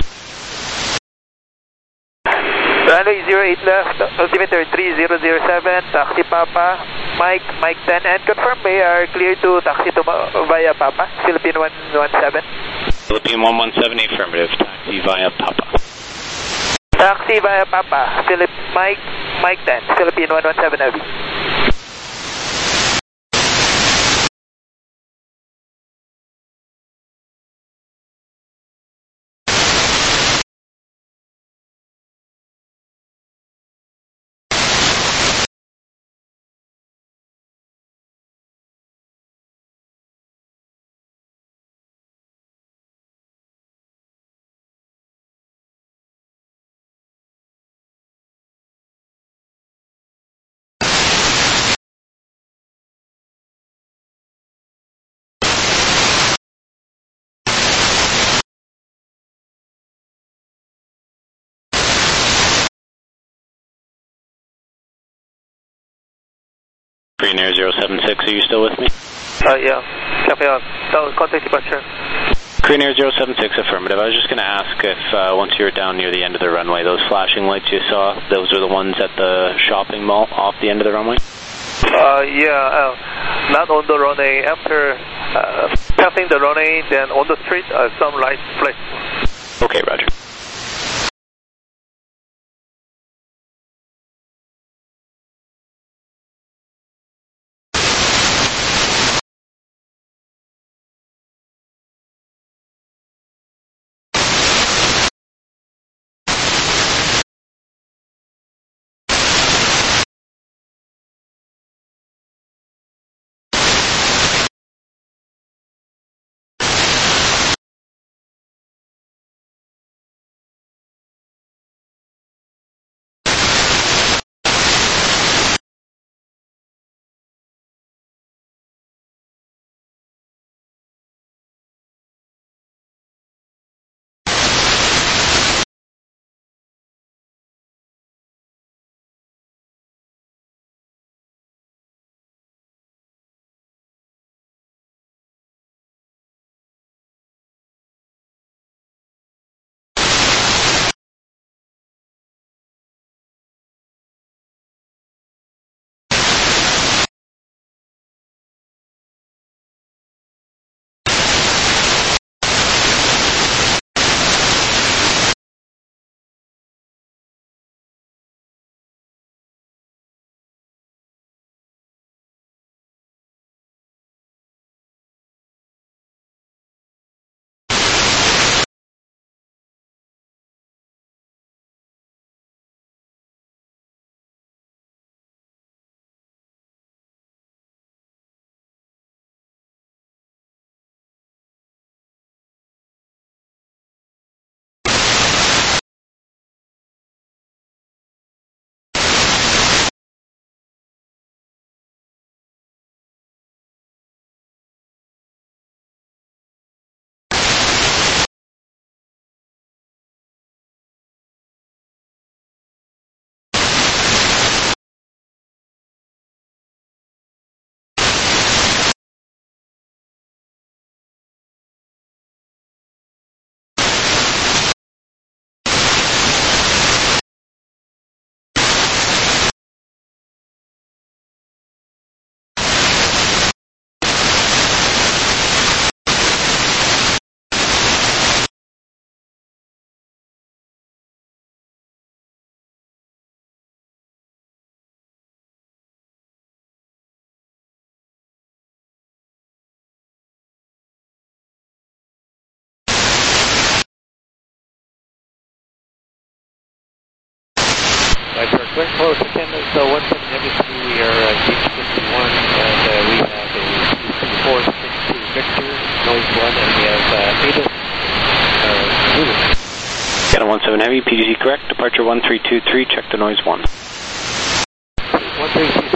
M: Runway 08 left, altimeter 3007, taxi Papa, Mike 10, and confirm we are clear to taxi to via Papa, Philippine 117.
D: Philippine 117, affirmative, taxi via Papa.
M: Taxi via Papa, Mike 10, Philippine 117 Heavy.
D: Korean Air 076, are you still with me?
K: Yeah. Copy on. Contact departure.
D: Korean Air 076, affirmative. I was just going to ask if once you were down near the end of the runway, those flashing lights you saw, those are the ones at the shopping mall off the end of the runway?
K: Yeah, not on the runway. After passing the runway, then on the street, some lights flash.
D: Okay, roger. very close. Attendance 17 Heavy 3, we are gate 51, and we have a 462 Victor, noise 1, and we have ATIS Zulu. Got a 17 Heavy, PGC correct, departure 1323, check the noise 1. 1323.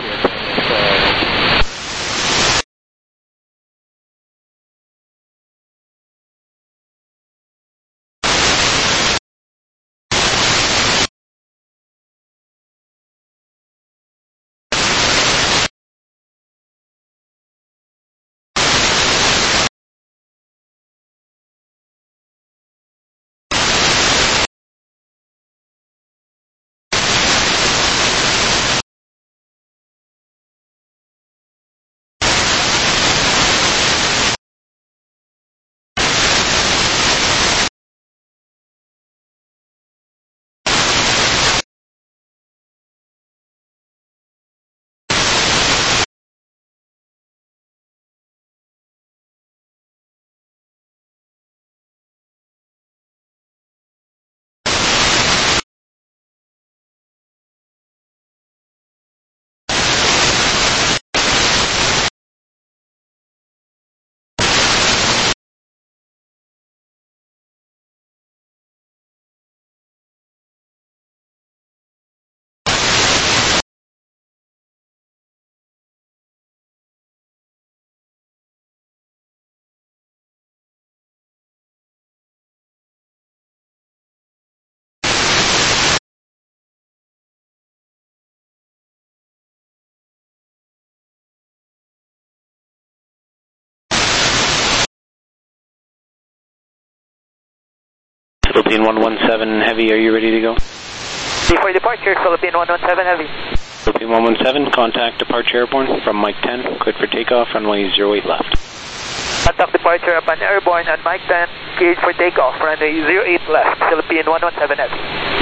D: Philippine 117 Heavy, are you ready to go?
M: Before departure, Philippine 117 Heavy.
D: Philippine 117, contact departure airborne from Mike 10, cleared for takeoff, runway 08 left.
M: Contact departure upon airborne on Mike 10, cleared for takeoff, runway 08 left, Philippine 117 Heavy.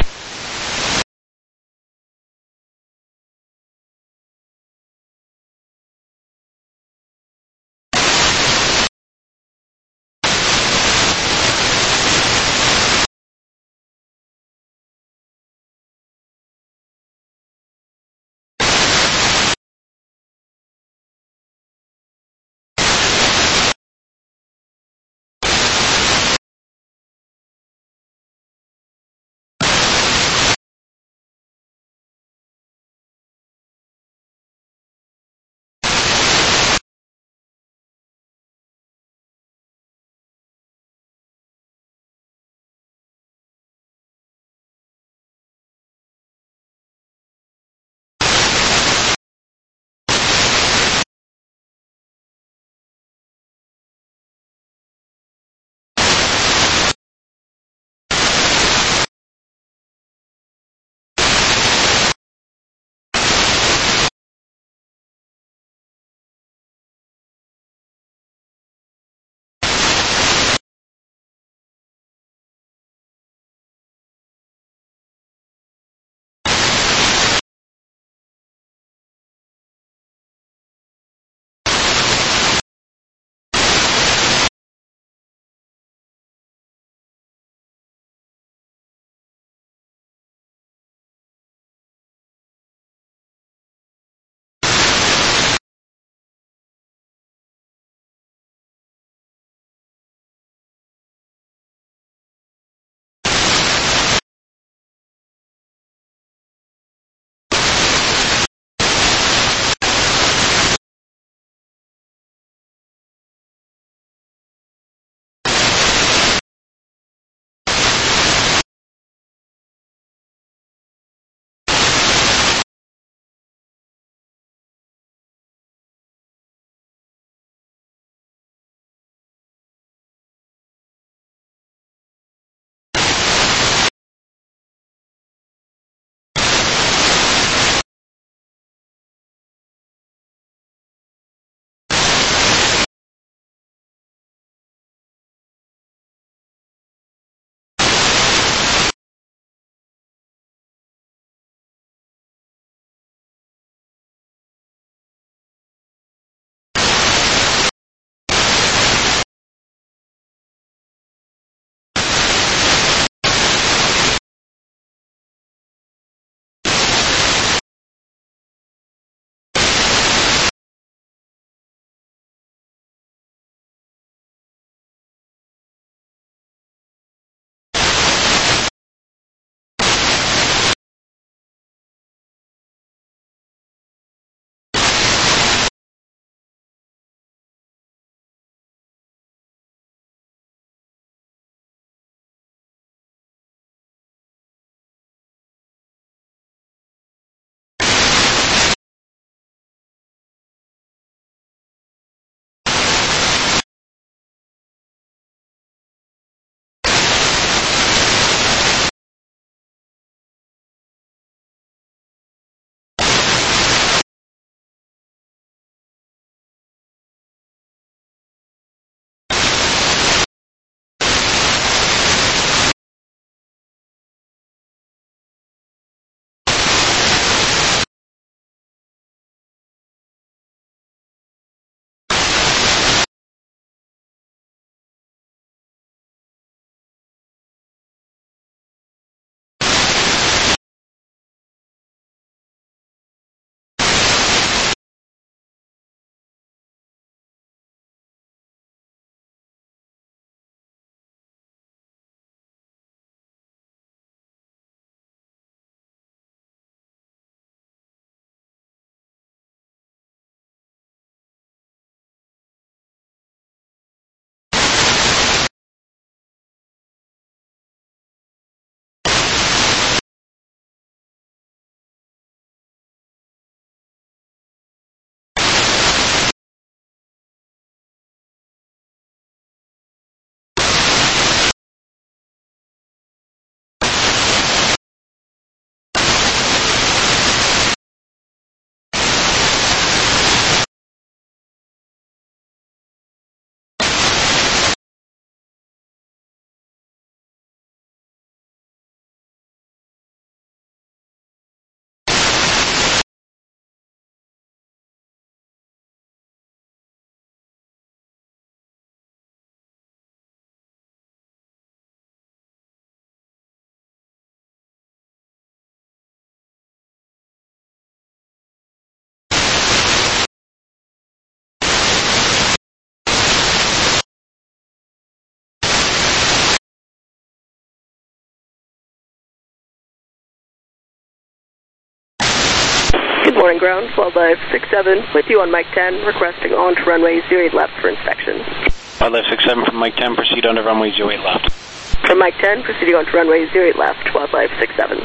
O: Morning ground, wildlife 67 with you on Mike 10, requesting on to runway 08 left for inspection.
D: Wildlife 67 from Mike 10, proceed on to runway 08 left.
O: From Mike 10, proceeding on to runway 08 left, wildlife 67.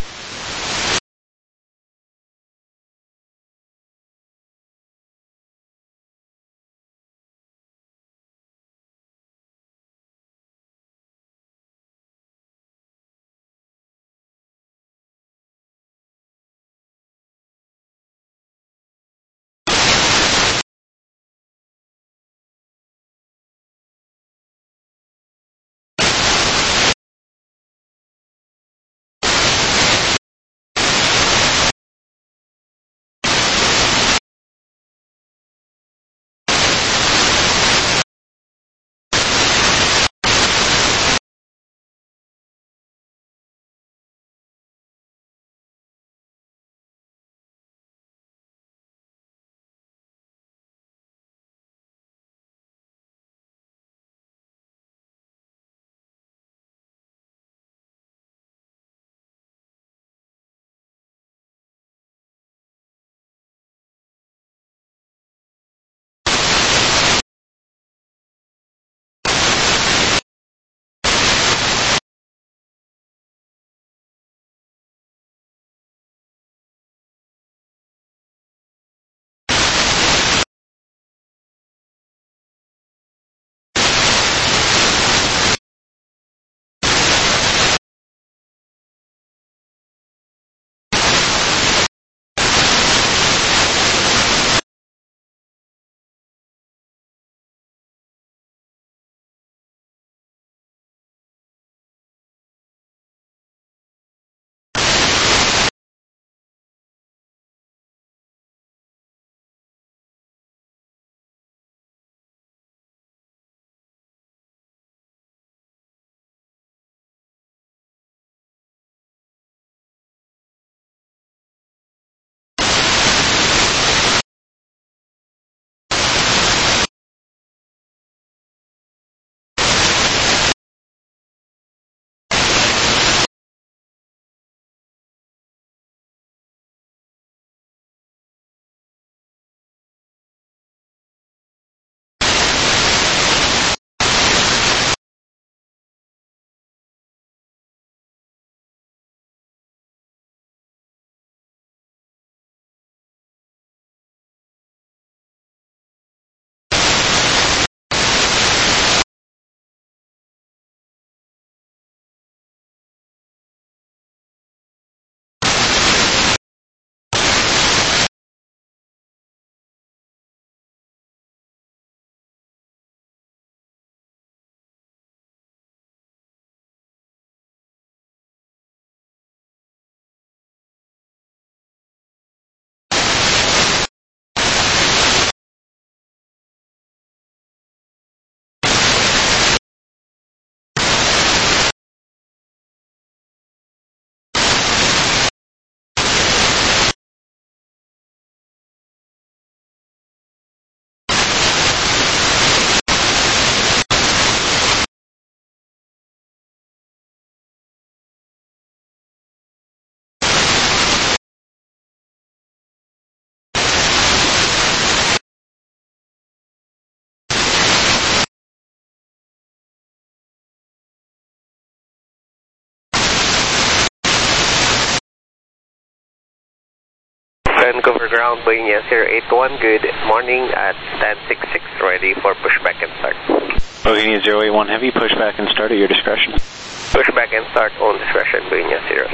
G: Vancouver ground, Boeing 081, good morning at 1066, ready for pushback and start.
D: Boeing 081 Heavy, pushback and start at your discretion.
G: Pushback and start on discretion, Boeing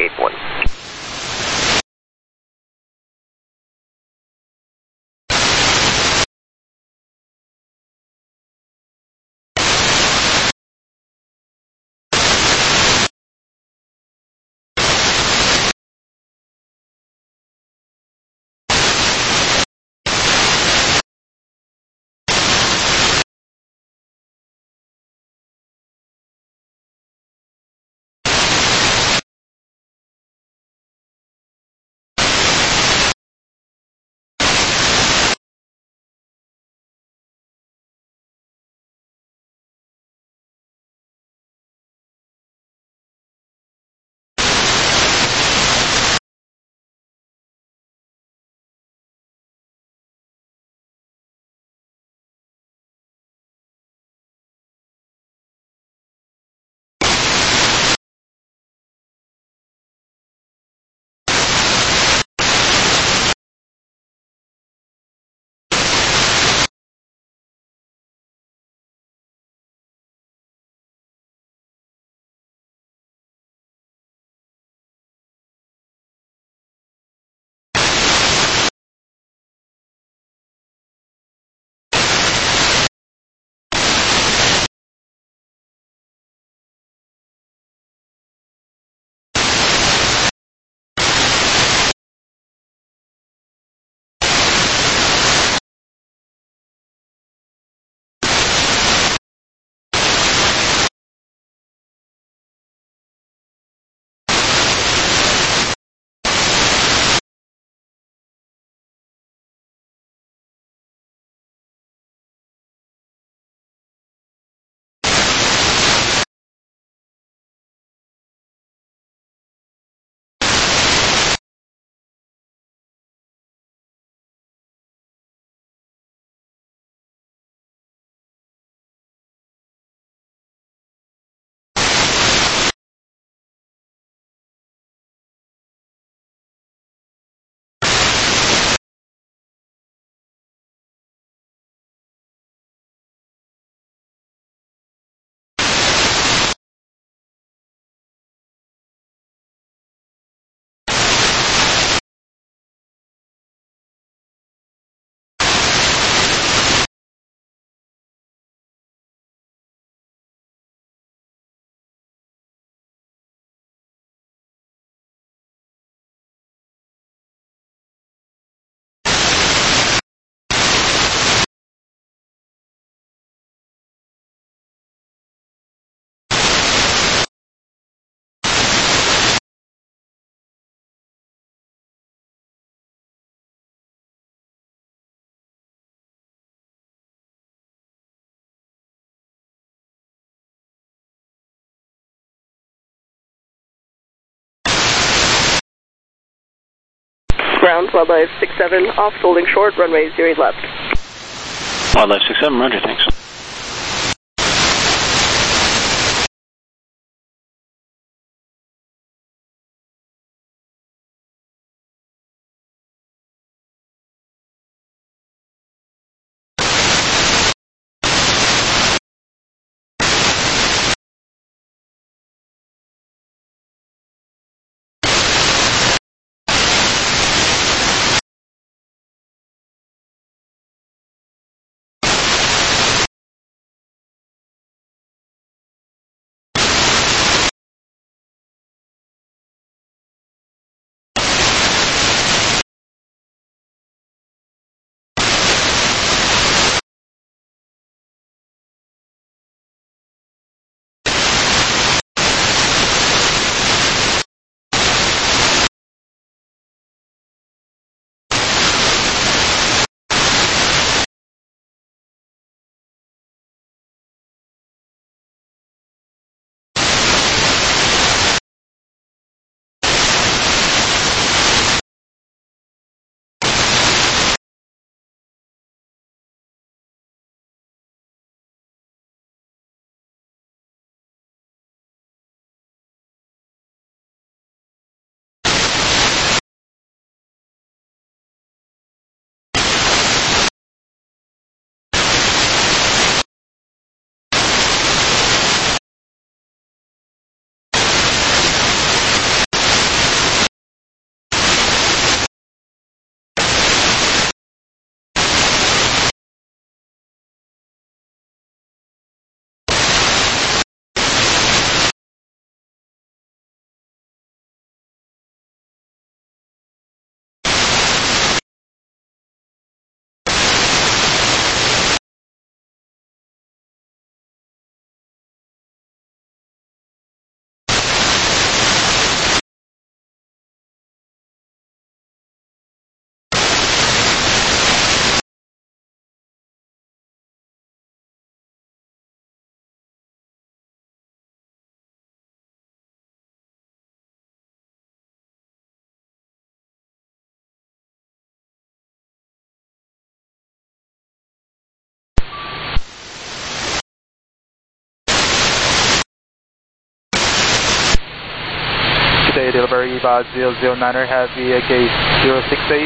G: 081.
O: Ground, Wildlife 67, off holding short, runway 08 left.
D: Wildlife 67, roger, thanks.
M: Today, delivery about 009er, heavy gate 068.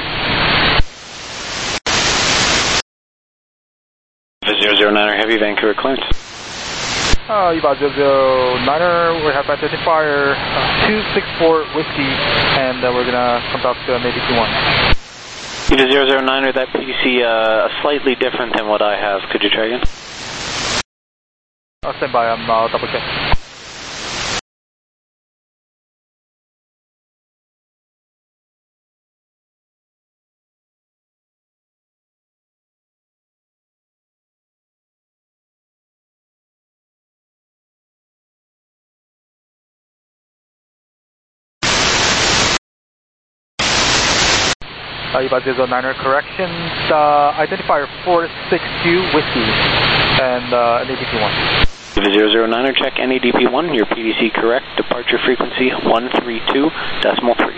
D: 009er, heavy, Vancouver clearance.
M: About 009er, we have identifier 264 Whiskey, and we're gonna conduct ADP 1.
D: Eva 009er, that PDC slightly different than what I have. Could you try again?
M: Stand by, I'm double checking. About 009er, corrections, identifier 462 Whiskey, and NADP 1.
D: Eva 009er, check NADP 1, your PDC correct, departure frequency 132.3.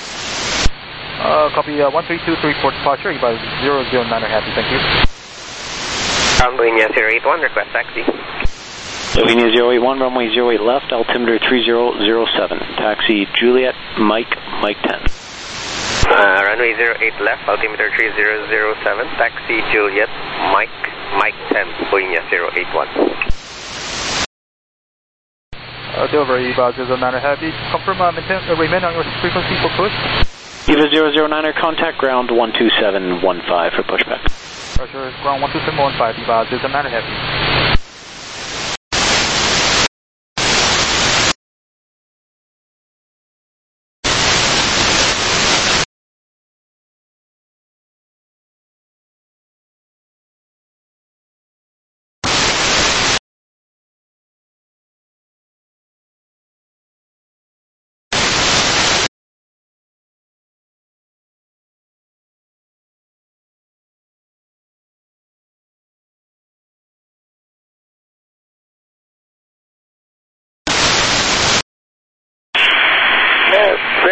M: Copy 132 report departure, about 009er, happy, thank you.
G: Bohemia 081, request taxi.
D: Bohemia 081, runway 08 left, altimeter 3007, taxi Juliet, Mike 10.
G: Runway 08 left, altimeter 3007, taxi Juliet, Mike 10, Bohemia 081.
M: Delivery about 009er, heavy, confirm remain on your frequency for push.
D: Eva 009er, contact ground 12715 for pushback.
M: Roger, ground 12715, about 009er, heavy.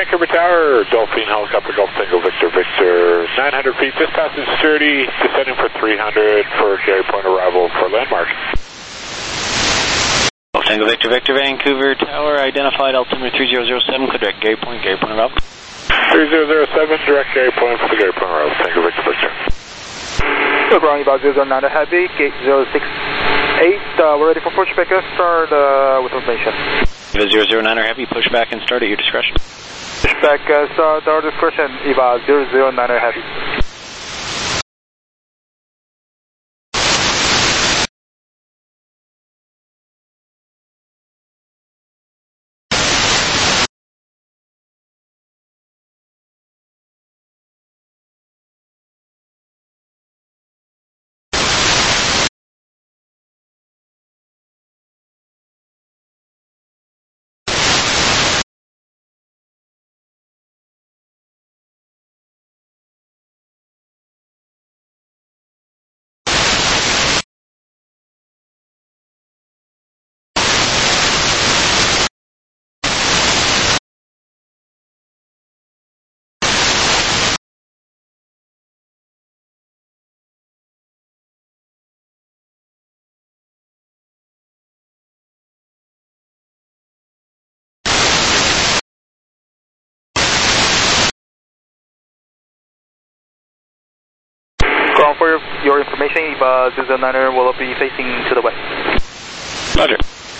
J: Vancouver Tower, Dolphin Helicopter Golf Tango Victor Victor, 900 feet, just passing security, descending for 300 for Gary Point arrival for landmark.
D: Golf Tango Victor Victor, Vancouver Tower, identified altimeter 3007, direct Gary Point arrival.
J: 3007, direct Gary Point for the Gary Point arrival, Tango Victor Victor.
M: So ground about 009 heavy, gate 068, we're ready for pushback, start with information.
D: 009 heavy, push back and start at your discretion.
M: Pushback, start our discretion, EVA 009 heavy. For your information, EVA 009 will be facing to the west.
D: Roger.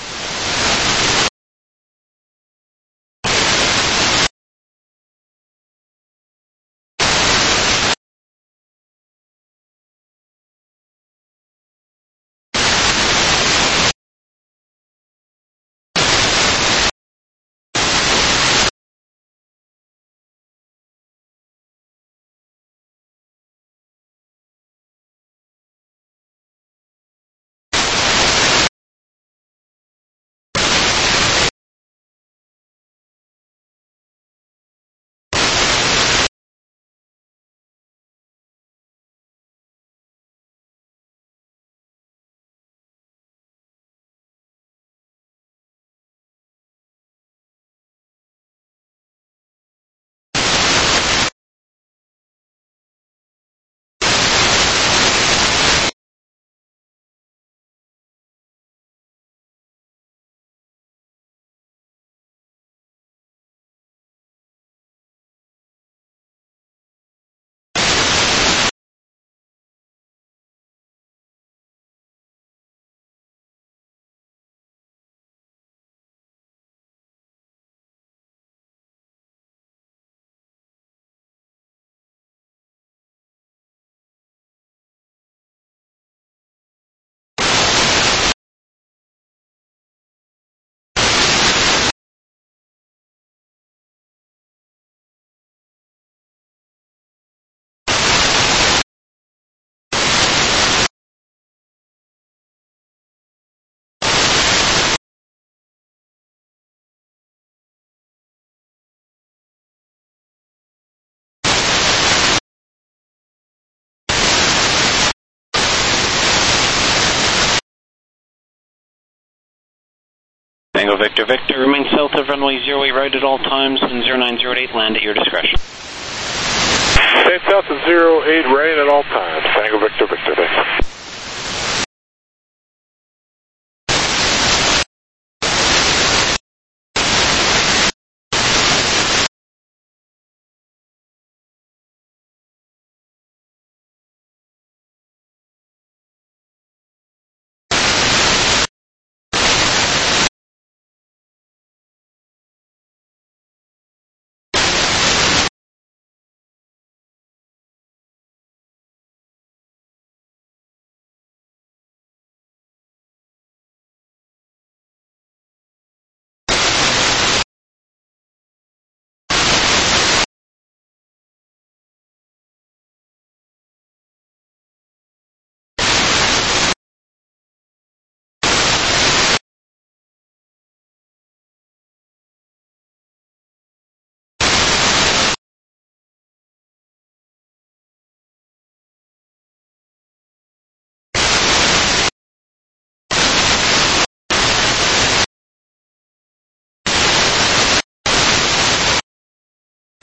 D: Tango Victor Victor, remain south of runway 08 right at all times, and 0908 land at your discretion.
J: Stay south of 08 right at all times, Tango Victor Victor, thanks.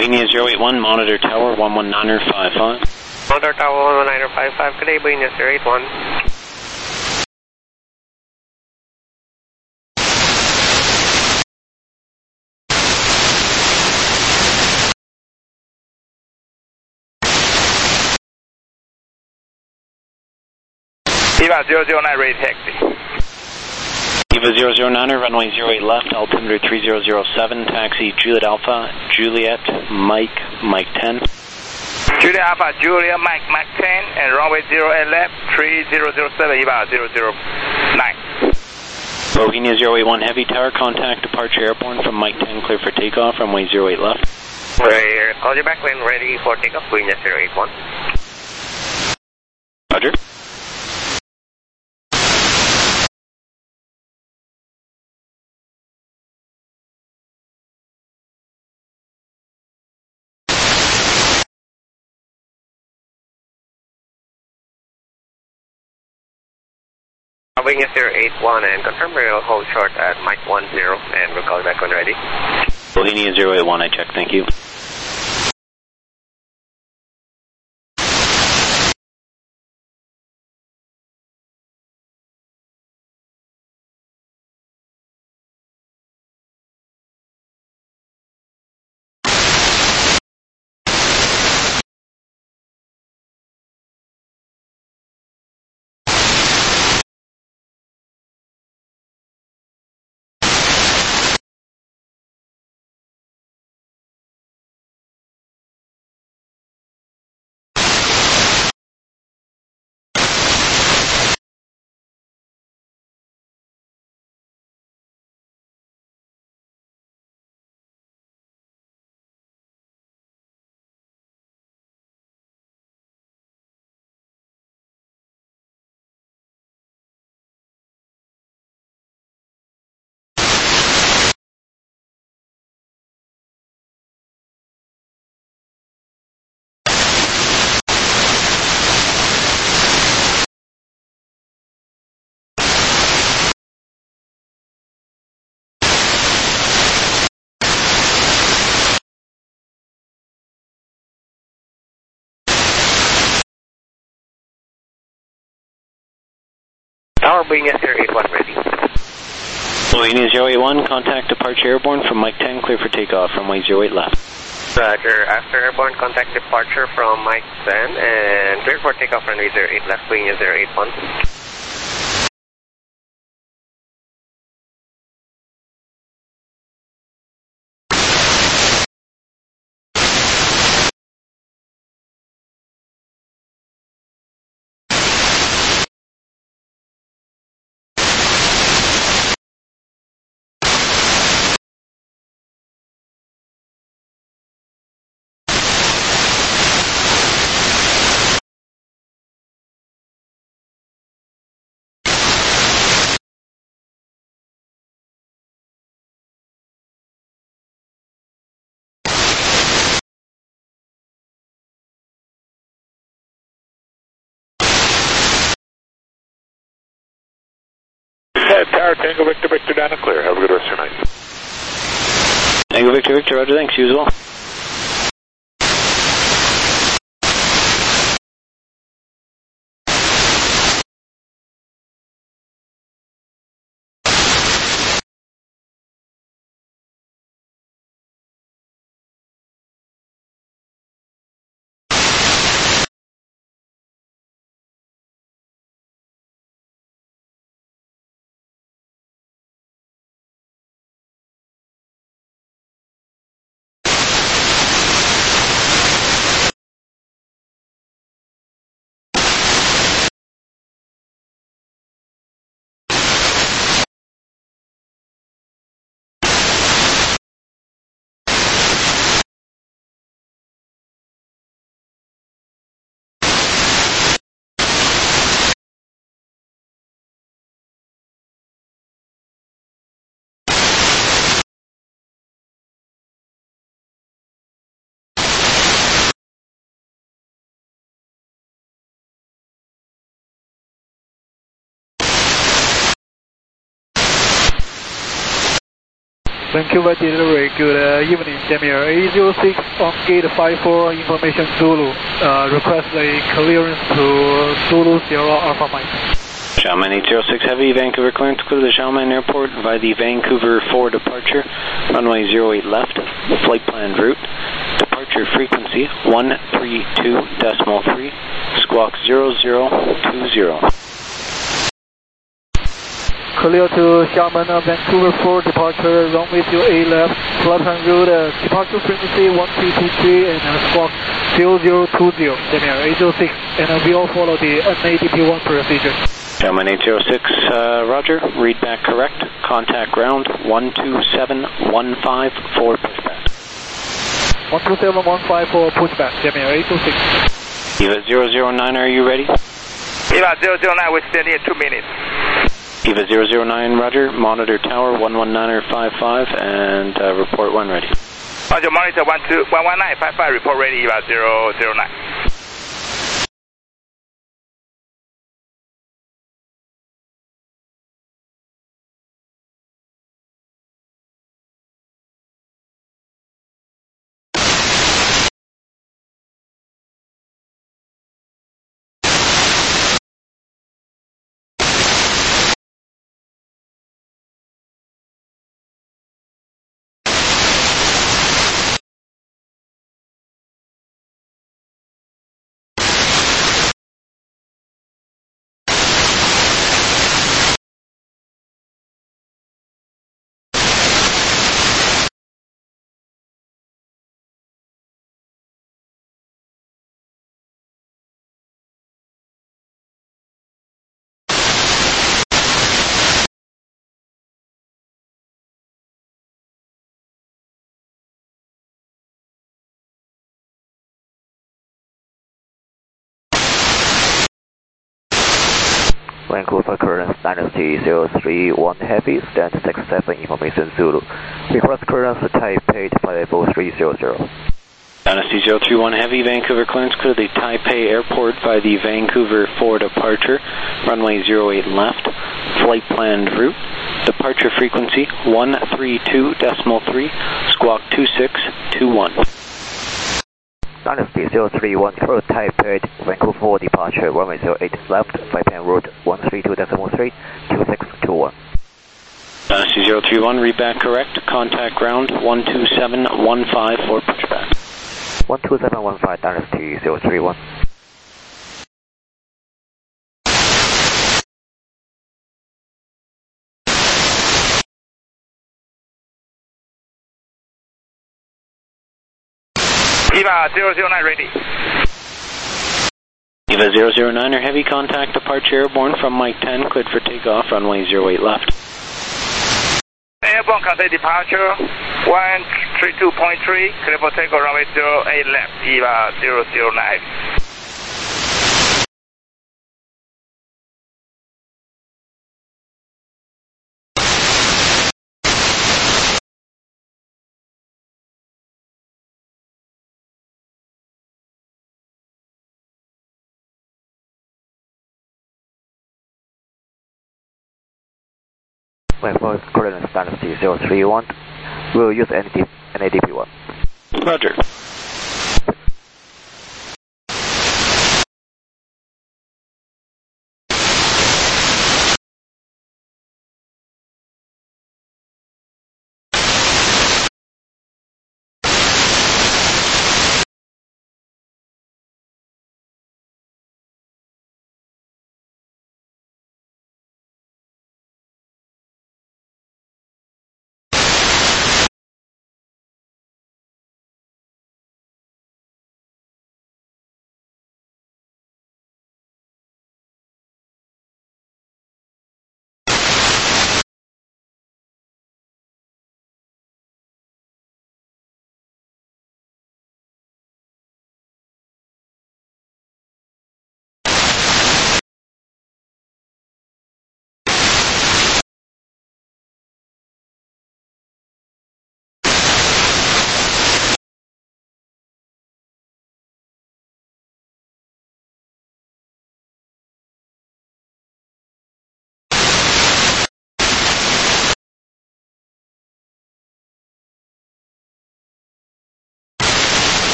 D: Bohemia 081, monitor tower 119er55.
G: Monitor tower 119er55, good day, Bohemia 081.
P: EVA 009, ready taxi.
D: EVA 009er, runway 08 left, altimeter 3007, taxi Juliet Alpha, Juliet, Mike 10.
P: Juliet Alpha, Juliet, Mike 10, and runway 08 left, 3007, EVA 009.
D: Bohemia 081, heavy tower, contact departure airborne from Mike 10, clear for takeoff, runway 08 left.
G: We'll call you back when ready for takeoff, Bohemia 081.
D: Roger.
G: Bohemia 081 and confirm we'll hold short at Mike 10 and we'll call you back when ready.
D: Bohemia 081, I check, thank you.
G: Tower Bohemia 081 ready.
D: Bohemia 081, contact departure airborne from Mike 10, clear for takeoff, runway 08 left.
G: Roger, after airborne contact departure from Mike 10 and clear for takeoff, runway 08 left, Bohemia 081.
J: Tower Tango Victor down and clear. Have a good rest of your night.
D: Tango Victor, roger, thanks, you as well.
M: Vancouver delivery, good evening, Demir. 806 on gate 54, information Zulu. Request a clearance to Zulu Sierra Alpha Mike.
D: Xiaoman 806 Heavy, Vancouver clearance clear to the Xiaoman Airport via the Vancouver 4 departure, runway 08 left, flight planned route, departure frequency 132.3, squawk 0020.
M: Clear to Xiamen, Vancouver 4 departure, runway 08 left, flight plan route, departure frequency 1323 and squawk 0020, Demir 806, and we all follow the NADP1 procedure.
D: Xiamen 806, roger, read back correct, contact ground 12715 for pushback.
M: 12715 for pushback, Demir 806.
D: EVA 009, are you ready?
P: EVA 009, we're standing at 2 minutes.
D: EVA 009, roger, monitor tower 119.55 and report when ready.
P: Roger, monitor 119.55, report ready, EVA 009.
H: Vancouver clearance Dynasty 031 Heavy, stand 67 information Zulu. Request clearance Taipei 50300.
D: Dynasty 031 Heavy, Vancouver clearance clear the Taipei Airport by the Vancouver 4 departure, runway 08 left, flight planned route, departure frequency 132.3, squawk 2621.
H: Dynasty 031 clear Taipei, Vancouver 4 departure, runway 08 left, flight plan route 132.3, 2621.
D: Dynasty 031, read back correct, contact ground 12715 for pushback.
H: 12715 Dynasty 031.
P: EVA 009 ready.
D: EVA 009 or heavy, contact departure airborne from Mike 10, cleared for takeoff, runway 08 left.
P: Airborne contact departure 132.3, clear for takeoff, runway 08 left, EVA 009.
H: Vancouver clearance Dynasty 031, we'll use NADP1.
D: Roger.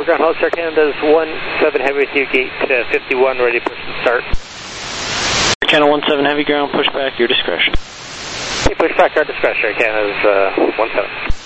B: ground house, Air Canada's 17 Heavy with you, gate 51, ready push and start.
D: Air Canada 17 Heavy ground, push back, your discretion.
B: Okay, push back, our discretion, Air Canada's 17.